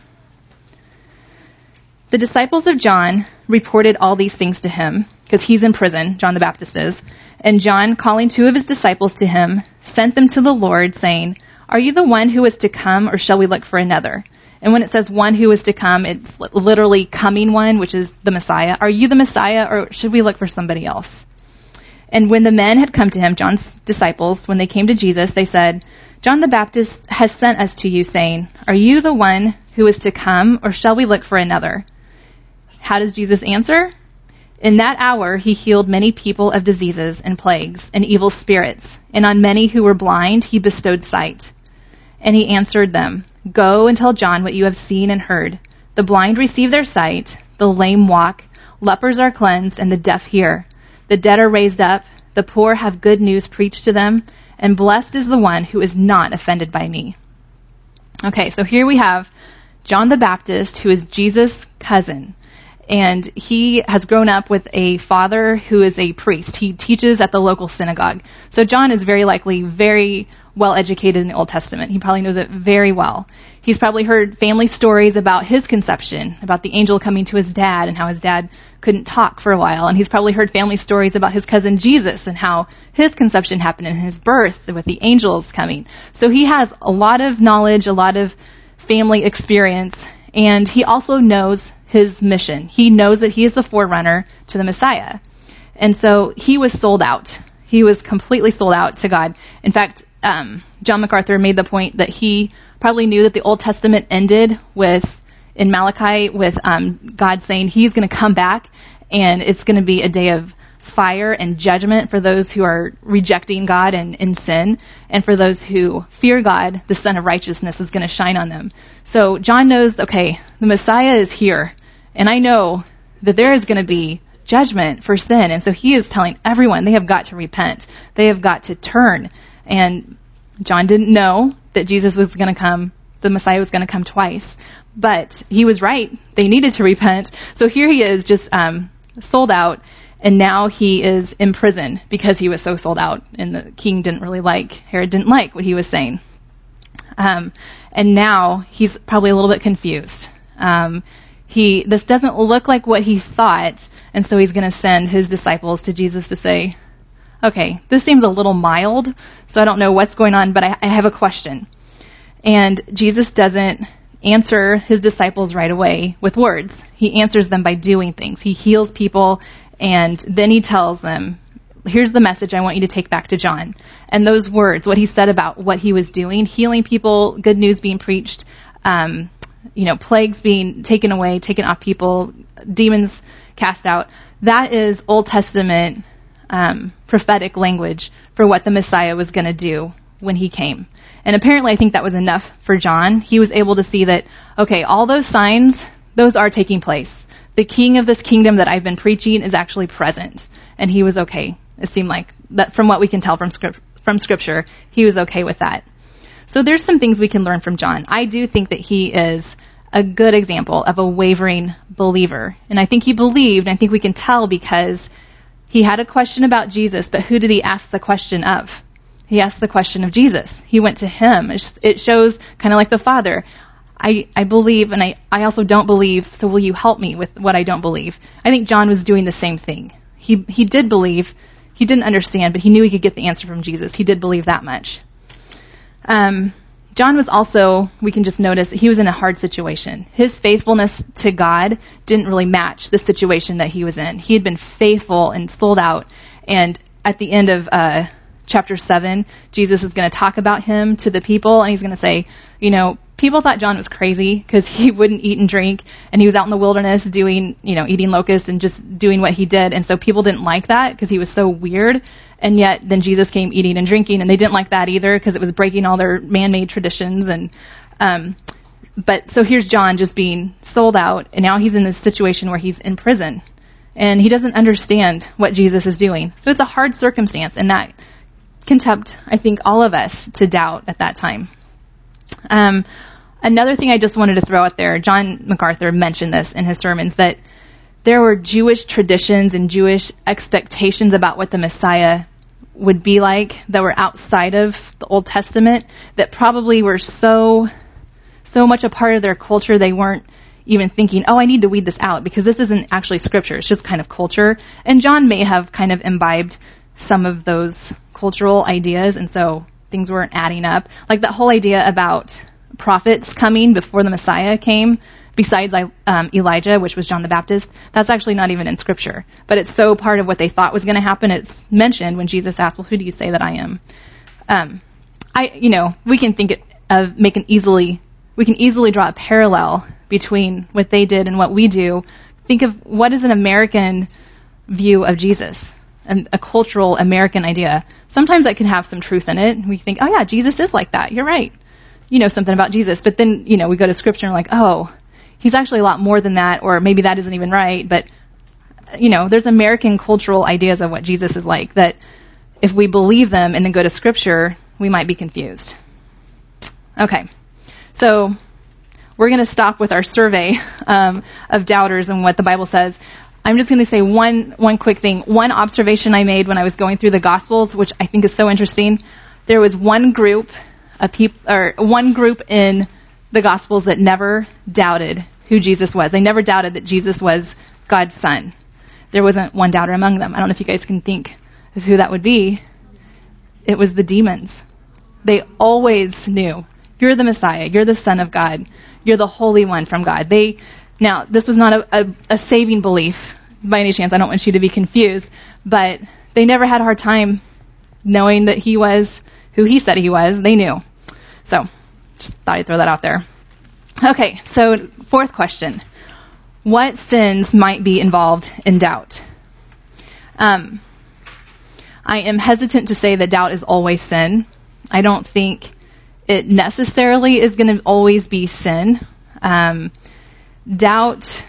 The disciples of John reported all these things to him, because he's in prison, John the Baptist is. And John, calling two of his disciples to him, sent them to the Lord, saying, are you the one who is to come, or shall we look for another? And when it says one who is to come, it's literally coming one, which is the Messiah. Are you the Messiah, or should we look for somebody else? And when the men had come to him, John's disciples, when they came to Jesus, they said, John the Baptist has sent us to you, saying, are you the one who is to come, or shall we look for another? How does Jesus answer? In that hour he healed many people of diseases and plagues and evil spirits, and on many who were blind he bestowed sight. And he answered them, go and tell John what you have seen and heard. The blind receive their sight, the lame walk, lepers are cleansed, and the deaf hear. The dead are raised up, the poor have good news preached to them, and blessed is the one who is not offended by me. Okay, so here we have John the Baptist, who is Jesus' cousin. And he has grown up with a father who is a priest. He teaches at the local synagogue. So John is very likely very well educated in the Old Testament. He probably knows it very well. He's probably heard family stories about his conception, about the angel coming to his dad and how his dad couldn't talk for a while. And he's probably heard family stories about his cousin Jesus and how his conception happened and his birth with the angels coming. So he has a lot of knowledge, a lot of family experience, and he also knows his mission. He knows that he is the forerunner to the Messiah. And so he was sold out. He was completely sold out to God. In fact, um, John MacArthur made the point that he probably knew that the Old Testament ended with, in Malachi, with um, God saying he's going to come back, and it's going to be a day of fire and judgment for those who are rejecting God and in sin, and for those who fear God, the Son of Righteousness is going to shine on them. So John knows, okay, the Messiah is here, and I know that there is going to be judgment for sin, and so he is telling everyone they have got to repent. They have got to turn. And John didn't know that Jesus was going to come, the Messiah was going to come twice, but he was right. They needed to repent. So here he is, just um, sold out, and now he is in prison because he was so sold out, and the king didn't really like, Herod didn't like what he was saying. Um, and now he's probably a little bit confused. Um, he this doesn't look like what he thought, and so he's going to send his disciples to Jesus to say, okay, this seems a little mild, so I don't know what's going on, but I, I have a question. And Jesus doesn't answer his disciples right away with words. He answers them by doing things. He heals people, and then he tells them, here's the message I want you to take back to John. And those words, what he said about what he was doing, healing people, good news being preached, um, you know, plagues being taken away, taken off people, demons cast out, that is Old Testament um, prophetic language for what the Messiah was going to do when he came. And apparently I think that was enough for John. He was able to see that, okay, all those signs, those are taking place. The king of this kingdom that I've been preaching is actually present. And he was okay. It seemed like that from what we can tell from script, from scripture, he was okay with that. So there's some things we can learn from John. I do think that he is a good example of a wavering believer. And I think he believed, and I think we can tell because he had a question about Jesus, but who did he ask the question of? He asked the question of Jesus. He went to him. It shows kind of like the Father. I, I believe, and I, I also don't believe, so will you help me with what I don't believe? I think John was doing the same thing. He he did believe. He didn't understand, but he knew he could get the answer from Jesus. He did believe that much. Um, John was also, we can just notice, that he was in a hard situation. His faithfulness to God didn't really match the situation that he was in. He had been faithful and sold out, and at the end of uh, chapter seven, Jesus is going to talk about him to the people, and he's going to say, you know, people thought John was crazy because he wouldn't eat and drink, and he was out in the wilderness doing, you know, eating locusts and just doing what he did, and so people didn't like that because he was so weird. And yet then Jesus came eating and drinking, and they didn't like that either because it was breaking all their man-made traditions. And um, but so here's John just being sold out, and now he's in this situation where he's in prison, and he doesn't understand what Jesus is doing. So it's a hard circumstance, and that can tempt, I think, all of us to doubt at that time. Um, another thing I just wanted to throw out there, John MacArthur mentioned this in his sermons, that there were Jewish traditions and Jewish expectations about what the Messiah would be like that were outside of the Old Testament that probably were so, so much a part of their culture they weren't even thinking, oh, I need to weed this out because this isn't actually scripture. It's just kind of culture. And John may have kind of imbibed some of those cultural ideas, and so things weren't adding up. Like that whole idea about prophets coming before the Messiah came, besides um, Elijah, which was John the Baptist. That's actually not even in Scripture. But it's so part of what they thought was going to happen. It's mentioned when Jesus asked, well, who do you say that I am? Um, I, you know, we can think of making easily, we can easily draw a parallel between what they did and what we do. Think of what is an American view of Jesus, and a cultural American idea. Sometimes that can have some truth in it. We think, oh yeah, Jesus is like that. You're right. You know something about Jesus. But then, you know, we go to Scripture and we're like, oh, he's actually a lot more than that, or maybe that isn't even right. But, you know, there's American cultural ideas of what Jesus is like that if we believe them and then go to Scripture, we might be confused. Okay, so we're going to stop with our survey um, of doubters and what the Bible says. I'm just going to say one one quick thing. One observation I made when I was going through the Gospels, which I think is so interesting. There was one group, a peop- or one group in the Gospels that never doubted who Jesus was. They never doubted that Jesus was God's Son. There wasn't one doubter among them. I don't know if you guys can think of who that would be. It was the demons. They always knew, you're the Messiah, you're the Son of God, you're the Holy One from God. They Now, this was not a, a, a saving belief by any chance. I don't want you to be confused. But they never had a hard time knowing that he was who he said he was. They knew. So, just thought I'd throw that out there. Okay, so fourth question. What sins might be involved in doubt? Um, I am hesitant to say that doubt is always sin. I don't think it necessarily is going to always be sin. Um, doubt,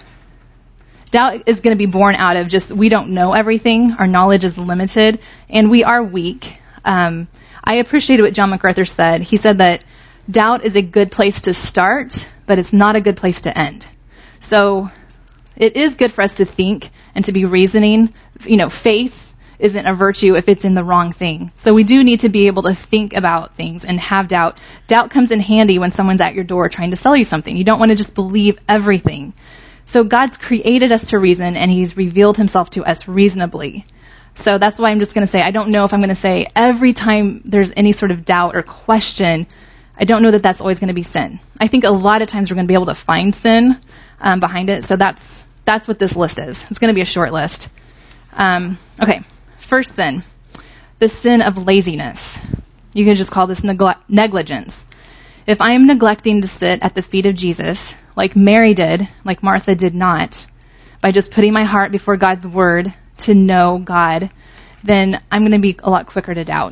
doubt is going to be born out of just we don't know everything. Our knowledge is limited, and we are weak. Um, I appreciated what John MacArthur said. He said that doubt is a good place to start, but it's not a good place to end. So it is good for us to think and to be reasoning. You know, faith isn't a virtue if it's in the wrong thing. So we do need to be able to think about things and have doubt. Doubt comes in handy when someone's at your door trying to sell you something. You don't want to just believe everything. So God's created us to reason, and he's revealed himself to us reasonably. So that's why I'm just going to say, I don't know if I'm going to say every time there's any sort of doubt or question, I don't know that that's always going to be sin. I think a lot of times we're going to be able to find sin um, behind it. So that's that's what this list is. It's going to be a short list. Um, okay. First sin, the sin of laziness. You can just call this negle- negligence. If I am neglecting to sit at the feet of Jesus, like Mary did, like Martha did not, by just putting my heart before God's word to know God, then I'm going to be a lot quicker to doubt.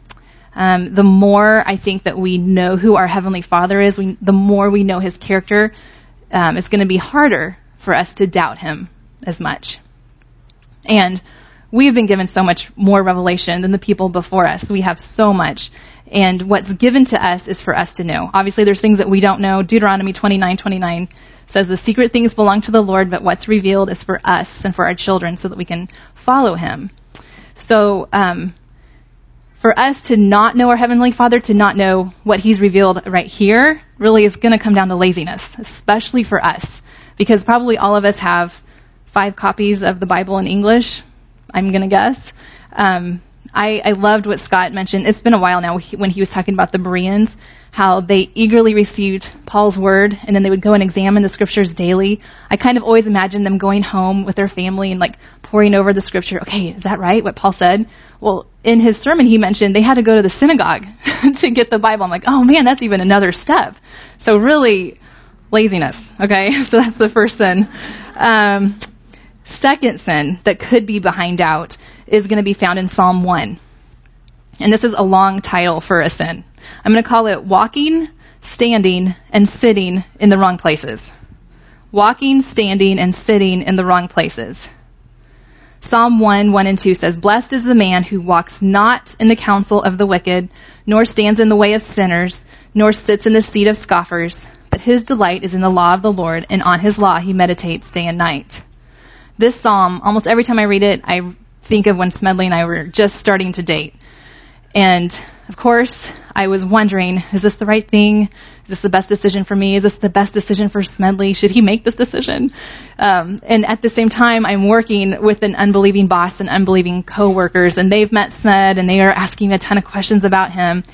Um, the more I think that we know who our Heavenly Father is, we, the more we know his character, um, it's going to be harder for us to doubt him as much. And we have been given so much more revelation than the people before us. We have so much. And what's given to us is for us to know. Obviously, there's things that we don't know. Deuteronomy twenty-nine twenty-nine says the secret things belong to the Lord, but what's revealed is for us and for our children so that we can follow him. So um, for us to not know our Heavenly Father, to not know what he's revealed right here, really is going to come down to laziness, especially for us. Because probably all of us have five copies of the Bible in English, I'm going to guess. Um, I, I loved what Scott mentioned. It's been a while now when he was talking about the Bereans, how they eagerly received Paul's word, and then they would go and examine the scriptures daily. I kind of always imagined them going home with their family and like poring over the scripture. Okay, is that right, what Paul said? Well, in his sermon he mentioned they had to go to the synagogue to get the Bible. I'm like, oh man, that's even another step. So really, laziness, okay? So that's the first sin. Um, second sin that could be behind doubt is going to be found in Psalm one. And this is a long title for a sin. I'm going to call it walking, standing, and sitting in the wrong places. Walking, standing, and sitting in the wrong places. Psalm one, one and two says, "Blessed is the man who walks not in the counsel of the wicked, nor stands in the way of sinners, nor sits in the seat of scoffers, but his delight is in the law of the Lord, and on his law he meditates day and night." This psalm, almost every time I read it, I think of when Smedley and I were just starting to date. And, of course, I was wondering, is this the right thing? Is this the best decision for me? Is this the best decision for Smedley? Should he make this decision? Um, and at the same time, I'm working with an unbelieving boss and unbelieving coworkers, and they've met Smed, and they are asking a ton of questions about him.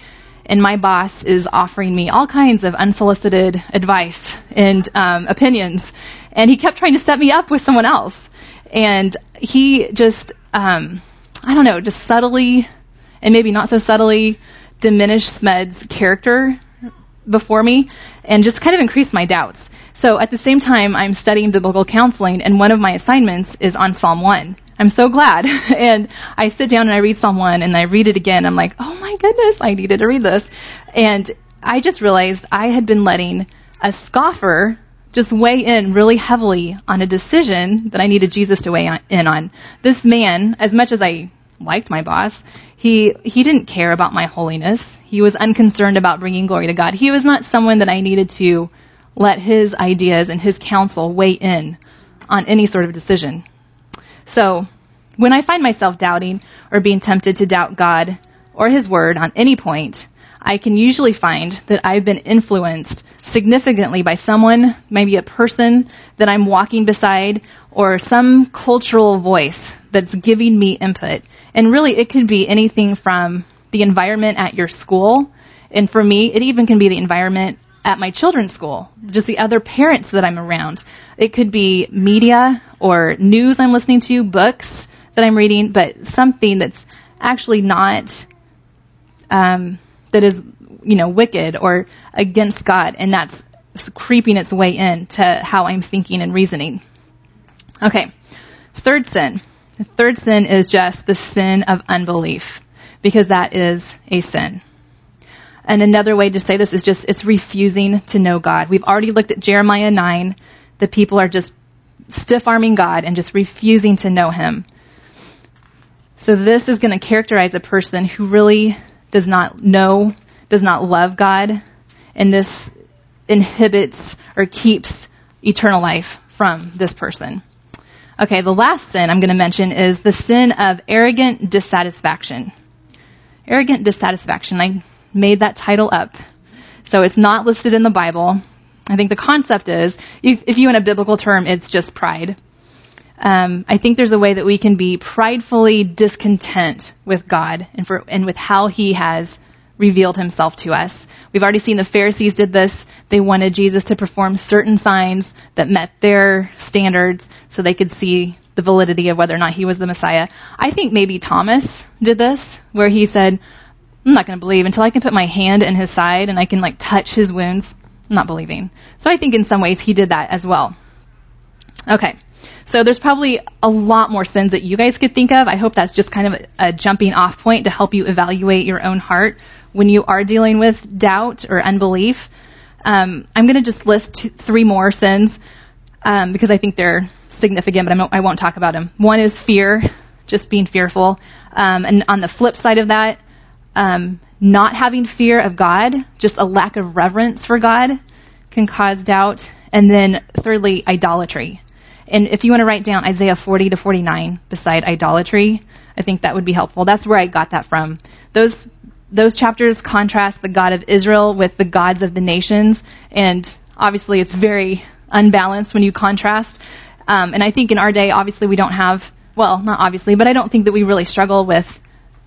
and my boss is offering me all kinds of unsolicited advice and um, opinions, and he kept trying to set me up with someone else. And he just, um, I don't know, just subtly, and maybe not so subtly, diminished Smed's character before me and just kind of increased my doubts. So at the same time, I'm studying biblical counseling, and one of my assignments is on Psalm one. I'm so glad. And I sit down and I read Psalm one, and I read it again. I'm like, oh my goodness, I needed to read this. And I just realized I had been letting a scoffer just weigh in really heavily on a decision that I needed Jesus to weigh on, in on. This man, as much as I liked my boss, he he didn't care about my holiness. He was unconcerned about bringing glory to God. He was not someone that I needed to let his ideas and his counsel weigh in on any sort of decision. So when I find myself doubting or being tempted to doubt God or his word on any point, I can usually find that I've been influenced significantly by someone, maybe a person that I'm walking beside, or some cultural voice that's giving me input. And really, it could be anything from the environment at your school, and for me, it even can be the environment at my children's school, just the other parents that I'm around. It could be media or news I'm listening to, books that I'm reading, but something that's actually not, um, that is, you know, wicked or against God, and that's creeping its way in to how I'm thinking and reasoning. Okay, third sin. The third sin is just the sin of unbelief, because that is a sin. And another way to say this is just, it's refusing to know God. We've already looked at Jeremiah nine. The people are just stiff-arming God and just refusing to know him. So this is going to characterize a person who really does not know, does not love God, and this inhibits or keeps eternal life from this person. Okay, the last sin I'm going to mention is the sin of arrogant dissatisfaction. Arrogant dissatisfaction. I made that title up. So it's not listed in the Bible. I think the concept is, if, if you in a biblical term, it's just pride. Um, I think there's a way that we can be pridefully discontent with God and for and with how he has revealed himself to us. We've already seen the Pharisees did this. They wanted Jesus to perform certain signs that met their standards so they could see the validity of whether or not he was the Messiah. I think maybe Thomas did this, where he said, I'm not going to believe until I can put my hand in his side and I can like touch his wounds. I'm not believing. So I think in some ways he did that as well. Okay. So there's probably a lot more sins that you guys could think of. I hope that's just kind of a, a jumping off point to help you evaluate your own heart when you are dealing with doubt or unbelief. Um, I'm going to just list two, three more sins um, because I think they're significant, but I'm, I won't talk about them. One is fear, just being fearful. Um, and on the flip side of that, um, not having fear of God, just a lack of reverence for God, can cause doubt. And then thirdly, idolatry. And if you want to write down Isaiah forty to forty-nine beside idolatry, I think that would be helpful. That's where I got that from. Those those chapters contrast the God of Israel with the gods of the nations, and obviously it's very unbalanced when you contrast. Um, and I think in our day, obviously we don't have, well, not obviously, but I don't think that we really struggle with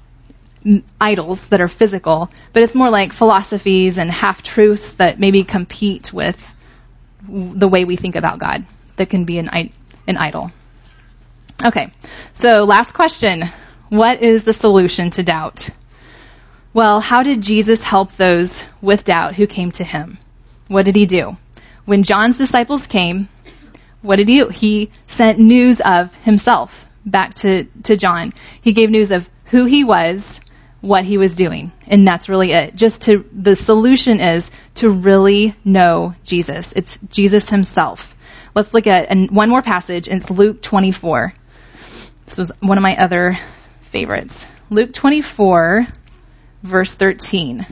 m- idols that are physical, but it's more like philosophies and half-truths that maybe compete with w- the way we think about God. That can be an, an idol. Okay, so last question. What is the solution to doubt? Well, how did Jesus help those with doubt who came to him? What did he do? When John's disciples came, what did he do? He sent news of himself back to, to John. He gave news of who he was, what he was doing, and that's really it. Just to, the solution is to really know Jesus. It's Jesus himself. Let's look at an, one more passage, and it's Luke twenty-four. This was one of my other favorites. Luke twenty-four, verse thirteen.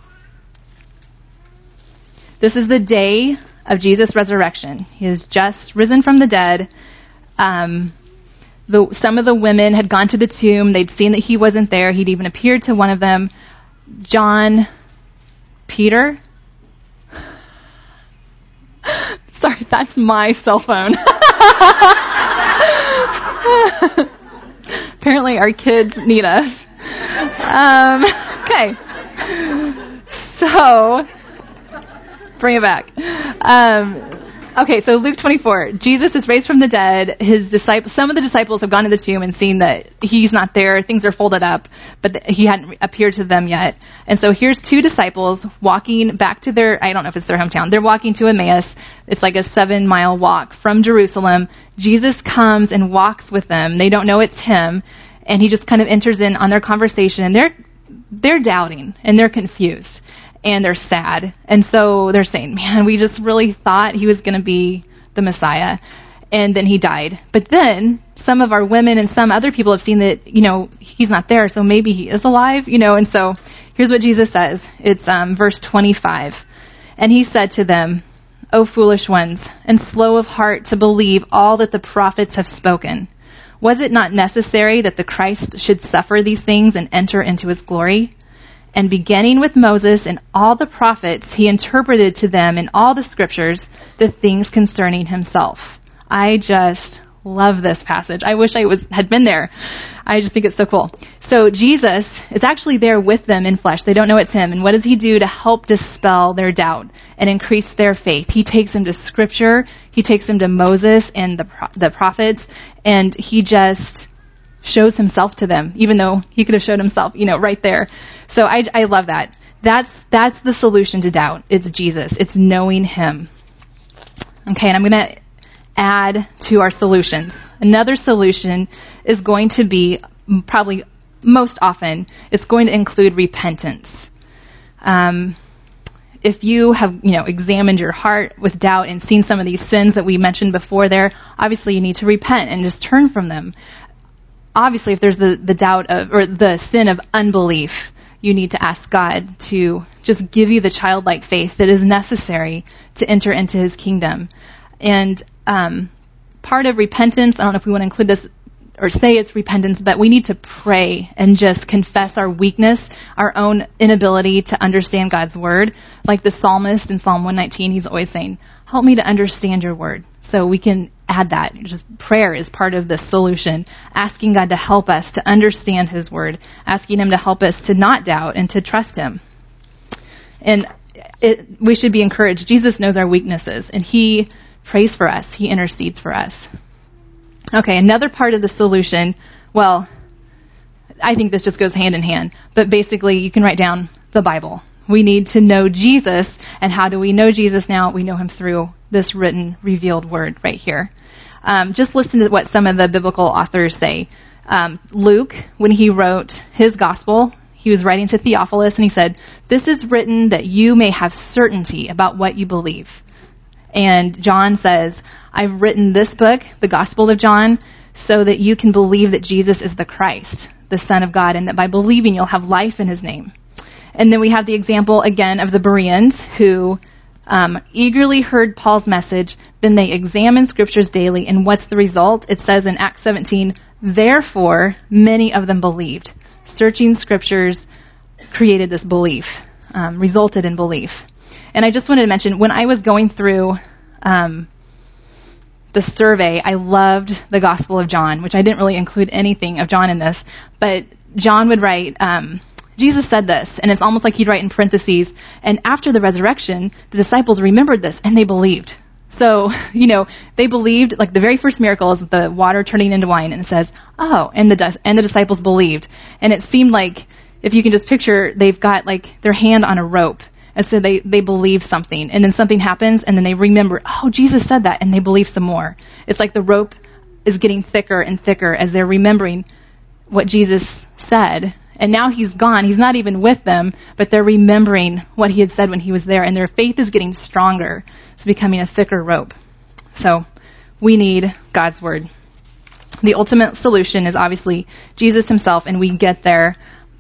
This is the day of Jesus' resurrection. He has just risen from the dead. Um, the, some of the women had gone to the tomb. They'd seen that he wasn't there. He'd even appeared to one of them. John, Peter. Sorry, that's my cell phone. Apparently our kids need us. Um, okay. So, bring it back. Um, okay, so Luke twenty-four. Jesus is raised from the dead. His disciples, some of the disciples have gone to the tomb and seen that he's not there. Things are folded up, but he hadn't appeared to them yet. And so here's two disciples walking back to their, I don't know if it's their hometown. They're walking to Emmaus. It's like a seven mile walk from Jerusalem. Jesus comes and walks with them. They don't know it's him. And he just kind of enters in on their conversation, and they're, they're doubting and they're confused. And they're sad. And so they're saying, man, we just really thought he was going to be the Messiah. And then he died. But then some of our women and some other people have seen that, you know, he's not there, so maybe he is alive, you know. And so here's what Jesus says. It's um, verse twenty-five. And he said to them, O foolish ones, and slow of heart to believe all that the prophets have spoken. Was it not necessary that the Christ should suffer these things and enter into his glory? And beginning with Moses and all the prophets, he interpreted to them in all the scriptures the things concerning himself. I just love this passage. I wish I was had been there. I just think it's so cool. So Jesus is actually there with them in flesh. They don't know it's him. And what does he do to help dispel their doubt and increase their faith? He takes them to scripture. He takes them to Moses and the the prophets, and he just shows himself to them, even though he could have showed himself, you know, right there. So I, I love that. That's that's the solution to doubt. It's Jesus. It's knowing him. Okay, and I'm going to add to our solutions. Another solution is going to be, probably most often, it's going to include repentance. Um, if you have, you know, examined your heart with doubt and seen some of these sins that we mentioned before there, obviously you need to repent and just turn from them. Obviously, if there's the, the doubt of, or the sin of unbelief, you need to ask God to just give you the childlike faith that is necessary to enter into his kingdom. And um, part of repentance, I don't know if we want to include this or say it's repentance, but we need to pray and just confess our weakness, our own inability to understand God's word. Like the psalmist in Psalm one nineteen, he's always saying, help me to understand your word. So we can add that. Just prayer is part of the solution. Asking God to help us to understand his word. Asking him to help us to not doubt and to trust him. And it, we should be encouraged. Jesus knows our weaknesses, and he prays for us. He intercedes for us. Okay, another part of the solution, well, I think this just goes hand in hand, but basically you can write down the Bible. We need to know Jesus, and how do we know Jesus now? We know him through this written, revealed word right here. Um, just listen to what some of the biblical authors say. Um, Luke, when he wrote his gospel, he was writing to Theophilus, and he said, this is written that you may have certainty about what you believe. And John says, I've written this book, the Gospel of John, so that you can believe that Jesus is the Christ, the Son of God, and that by believing you'll have life in his name. And then we have the example again of the Bereans who um, eagerly heard Paul's message. Then they examined scriptures daily. And what's the result? It says in Acts seventeen, therefore many of them believed. Searching scriptures created this belief, um, resulted in belief. And I just wanted to mention, when I was going through um, the survey, I loved the Gospel of John, which I didn't really include anything of John in this. But John would write, um, Jesus said this, and it's almost like he'd write in parentheses, and after the resurrection, the disciples remembered this, and they believed. So, you know, they believed, like the very first miracle is the water turning into wine, and it says, oh, and the and the disciples believed. And it seemed like, if you can just picture, they've got like their hand on a rope. And so they, they believe something, and then something happens, and then they remember, oh, Jesus said that, and they believe some more. It's like the rope is getting thicker and thicker as they're remembering what Jesus said. And now he's gone. He's not even with them, but they're remembering what he had said when he was there, and their faith is getting stronger. It's becoming a thicker rope. So we need God's word. The ultimate solution is obviously Jesus himself, and we get there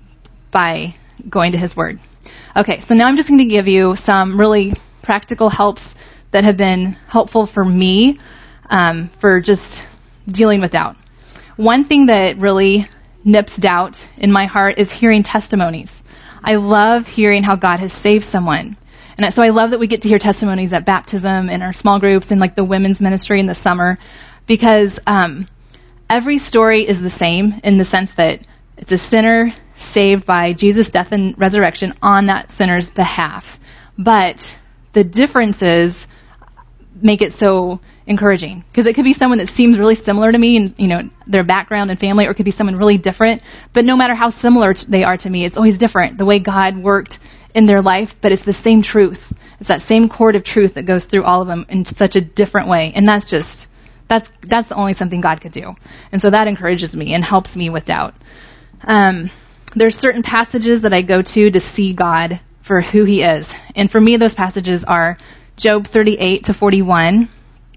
by going to his word. Okay, so now I'm just going to give you some really practical helps that have been helpful for me um, for just dealing with doubt. One thing that really nips doubt in my heart is hearing testimonies. I love hearing how God has saved someone. And so I love that we get to hear testimonies at baptism and our small groups and like the women's ministry in the summer, because um, every story is the same in the sense that it's a sinner saved by Jesus' death and resurrection on that sinner's behalf. But the differences make it so encouraging, because it could be someone that seems really similar to me and, you know, their background and family, or it could be someone really different. But no matter how similar t- they are to me, it's always different, the way God worked in their life, but it's the same truth. It's that same cord of truth that goes through all of them in such a different way. And that's just, that's that's only something God could do. And so that encourages me and helps me with doubt. Um, there's certain passages that I go to to see God for who he is. And for me, those passages are Job thirty-eight to forty-one.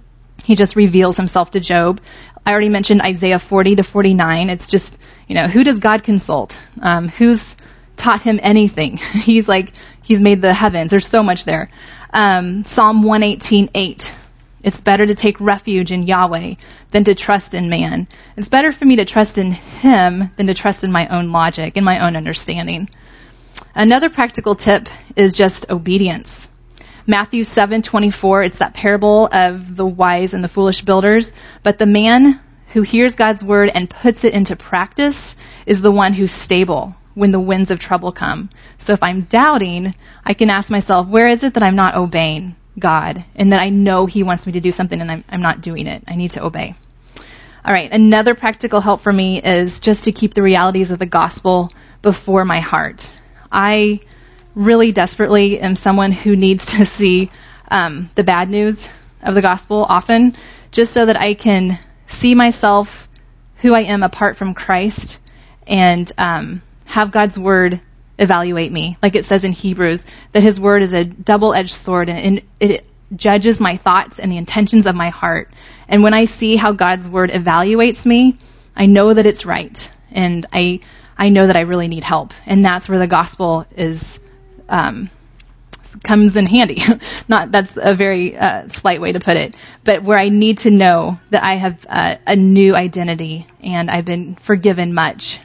He just reveals himself to Job. I already mentioned Isaiah forty to forty-nine. It's just, you know, who does God consult? Um, who's taught him anything? He's like, he's made the heavens. There's so much there. Um, Psalm one eighteen eight. It's better to take refuge in Yahweh than to trust in man. It's better for me to trust in him than to trust in my own logic and my own understanding. Another practical tip is just obedience. Matthew seven twenty-four, it's that parable of the wise and the foolish builders. But the man who hears God's word and puts it into practice is the one who's stable when the winds of trouble come. So if I'm doubting, I can ask myself, where is it that I'm not obeying God, and that I know he wants me to do something and I'm, I'm not doing it? I need to obey. All right, another practical help for me is just to keep the realities of the gospel before my heart. I really desperately am someone who needs to see um, the bad news of the gospel often, just so that I can see myself, who I am apart from Christ, and um, have God's word evaluate me. Like it says in Hebrews, that his word is a double-edged sword, and it judges my thoughts and the intentions of my heart. And when I see how God's word evaluates me, I know that it's right, and I I know that I really need help. And that's where the gospel is um, comes in handy. Not that's a very uh, slight way to put it, but where I need to know that I have uh, a new identity and I've been forgiven much.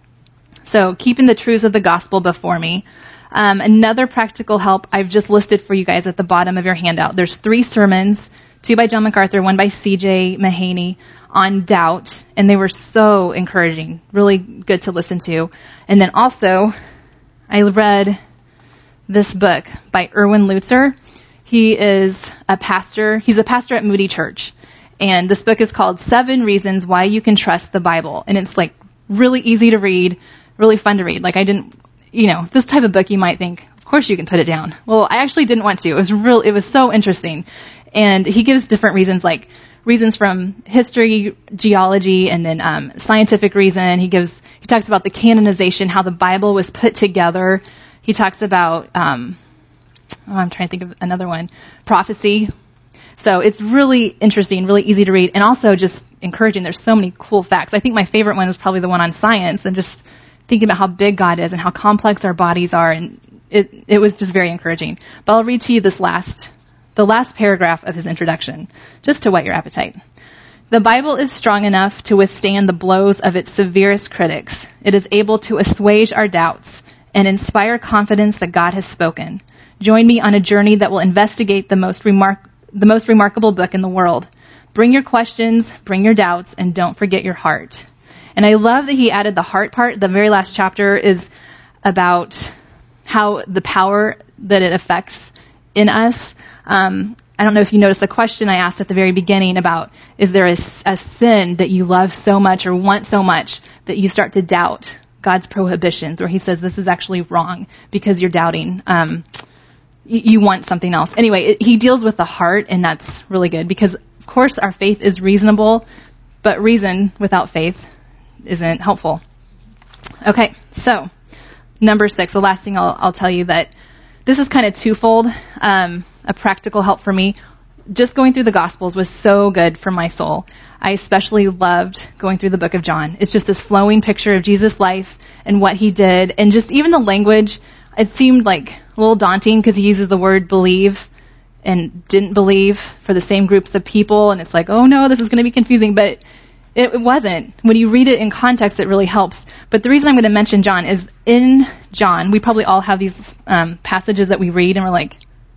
So keeping the truths of the gospel before me. Um, another practical help I've just listed for you guys at the bottom of your handout. There's three sermons, two by John MacArthur, one by C J Mahaney, on doubt, and they were so encouraging, really good to listen to. And then also, I read this book by Erwin Lutzer. He is a pastor. He's a pastor at Moody Church. And this book is called Seven Reasons Why You Can Trust the Bible. And it's like really easy to read, really fun to read. Like I didn't, you know, this type of book you might think, of course you can put it down. Well, I actually didn't want to. It was real, it was so interesting. And he gives different reasons, like reasons from history, geology, and then um, scientific reason. He gives, he talks about the canonization, how the Bible was put together. He talks about, um, oh, I'm trying to think of another one, prophecy. So it's really interesting, really easy to read, and also just encouraging. There's so many cool facts. I think my favorite one is probably the one on science, and just thinking about how big God is and how complex our bodies are, and it, it was just very encouraging. But I'll read to you this last the last paragraph of his introduction, just to whet your appetite. The Bible is strong enough to withstand the blows of its severest critics. It is able to assuage our doubts and inspire confidence that God has spoken. Join me on a journey that will investigate the most remark- the most remarkable book in the world. Bring your questions, bring your doubts, and don't forget your heart. And I love that he added the heart part. The very last chapter is about how the power that it affects in us. Um, I don't know if you noticed the question I asked at the very beginning about, is there a, a sin that you love so much or want so much that you start to doubt God's prohibitions, or he says this is actually wrong because you're doubting. Um, y- you want something else. Anyway, it, he deals with the heart, and that's really good because, of course, our faith is reasonable, but reason without faith isn't helpful. Okay, so number six, the last thing I'll, I'll tell you, that this is kind of twofold, um, a practical help for me. Just going through the Gospels was so good for my soul. I especially loved going through the book of John. It's just this flowing picture of Jesus' life and what he did, and just even the language, it seemed like a little daunting because he uses the word believe and didn't believe for the same groups of people, and it's like, oh no, this is going to be confusing, but it, it wasn't. When you read it in context, it really helps. But the reason I'm going to mention John is in John, we probably all have these um, passages that we read and we're like,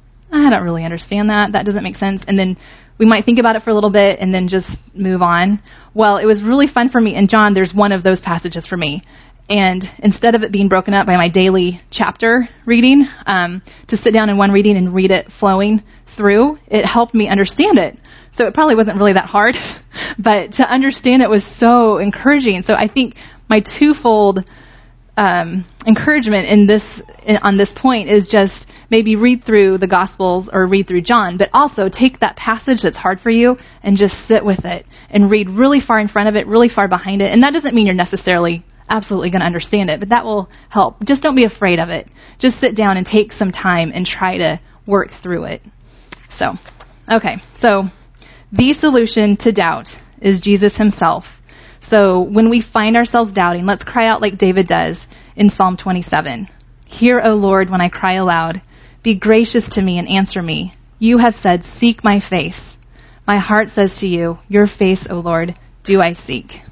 I don't really understand that. That doesn't make sense. And then we might think about it for a little bit and then just move on. Well, it was really fun for me. In John, there's one of those passages for me. And instead of it being broken up by my daily chapter reading, um, to sit down in one reading and read it flowing through, it helped me understand it. So it probably wasn't really that hard, but to understand it was so encouraging. So I think my twofold um, encouragement in this in, on this point is just maybe read through the Gospels or read through John, but also take that passage that's hard for you and just sit with it and read really far in front of it, really far behind it. And that doesn't mean you're necessarily absolutely going to understand it, but that will help. Just don't be afraid of it. Just sit down and take some time and try to work through it. So, okay, so the solution to doubt is Jesus himself. So when we find ourselves doubting, let's cry out like David does in Psalm twenty-seven. Hear, O Lord, when I cry aloud. Be gracious to me and answer me. You have said, seek my face. My heart says to you, your face, O Lord, do I seek.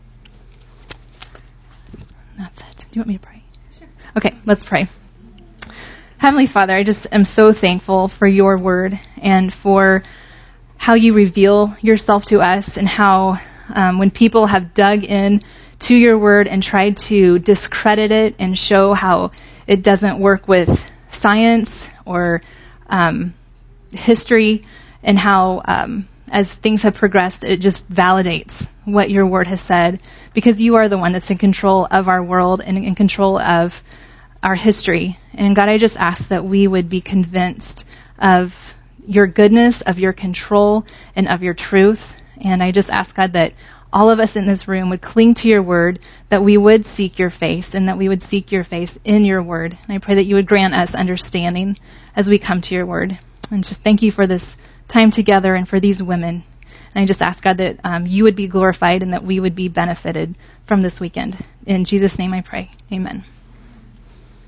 That's it. Do you want me to pray? Sure. Okay, let's pray. Heavenly Father, I just am so thankful for your word and for how you reveal yourself to us, and how um, when people have dug in to your word and tried to discredit it and show how it doesn't work with science or um, history, and how um, as things have progressed, it just validates what your word has said, because you are the one that's in control of our world and in control of our history. And God, I just ask that we would be convinced of your goodness, of your control, and of your truth. And I just ask, God, that all of us in this room would cling to your word, that we would seek your face, and that we would seek your face in your word. And I pray that you would grant us understanding as we come to your word. And just thank you for this time together and for these women. And I just ask, God, that um, you would be glorified and that we would be benefited from this weekend. In Jesus' name I pray. Amen.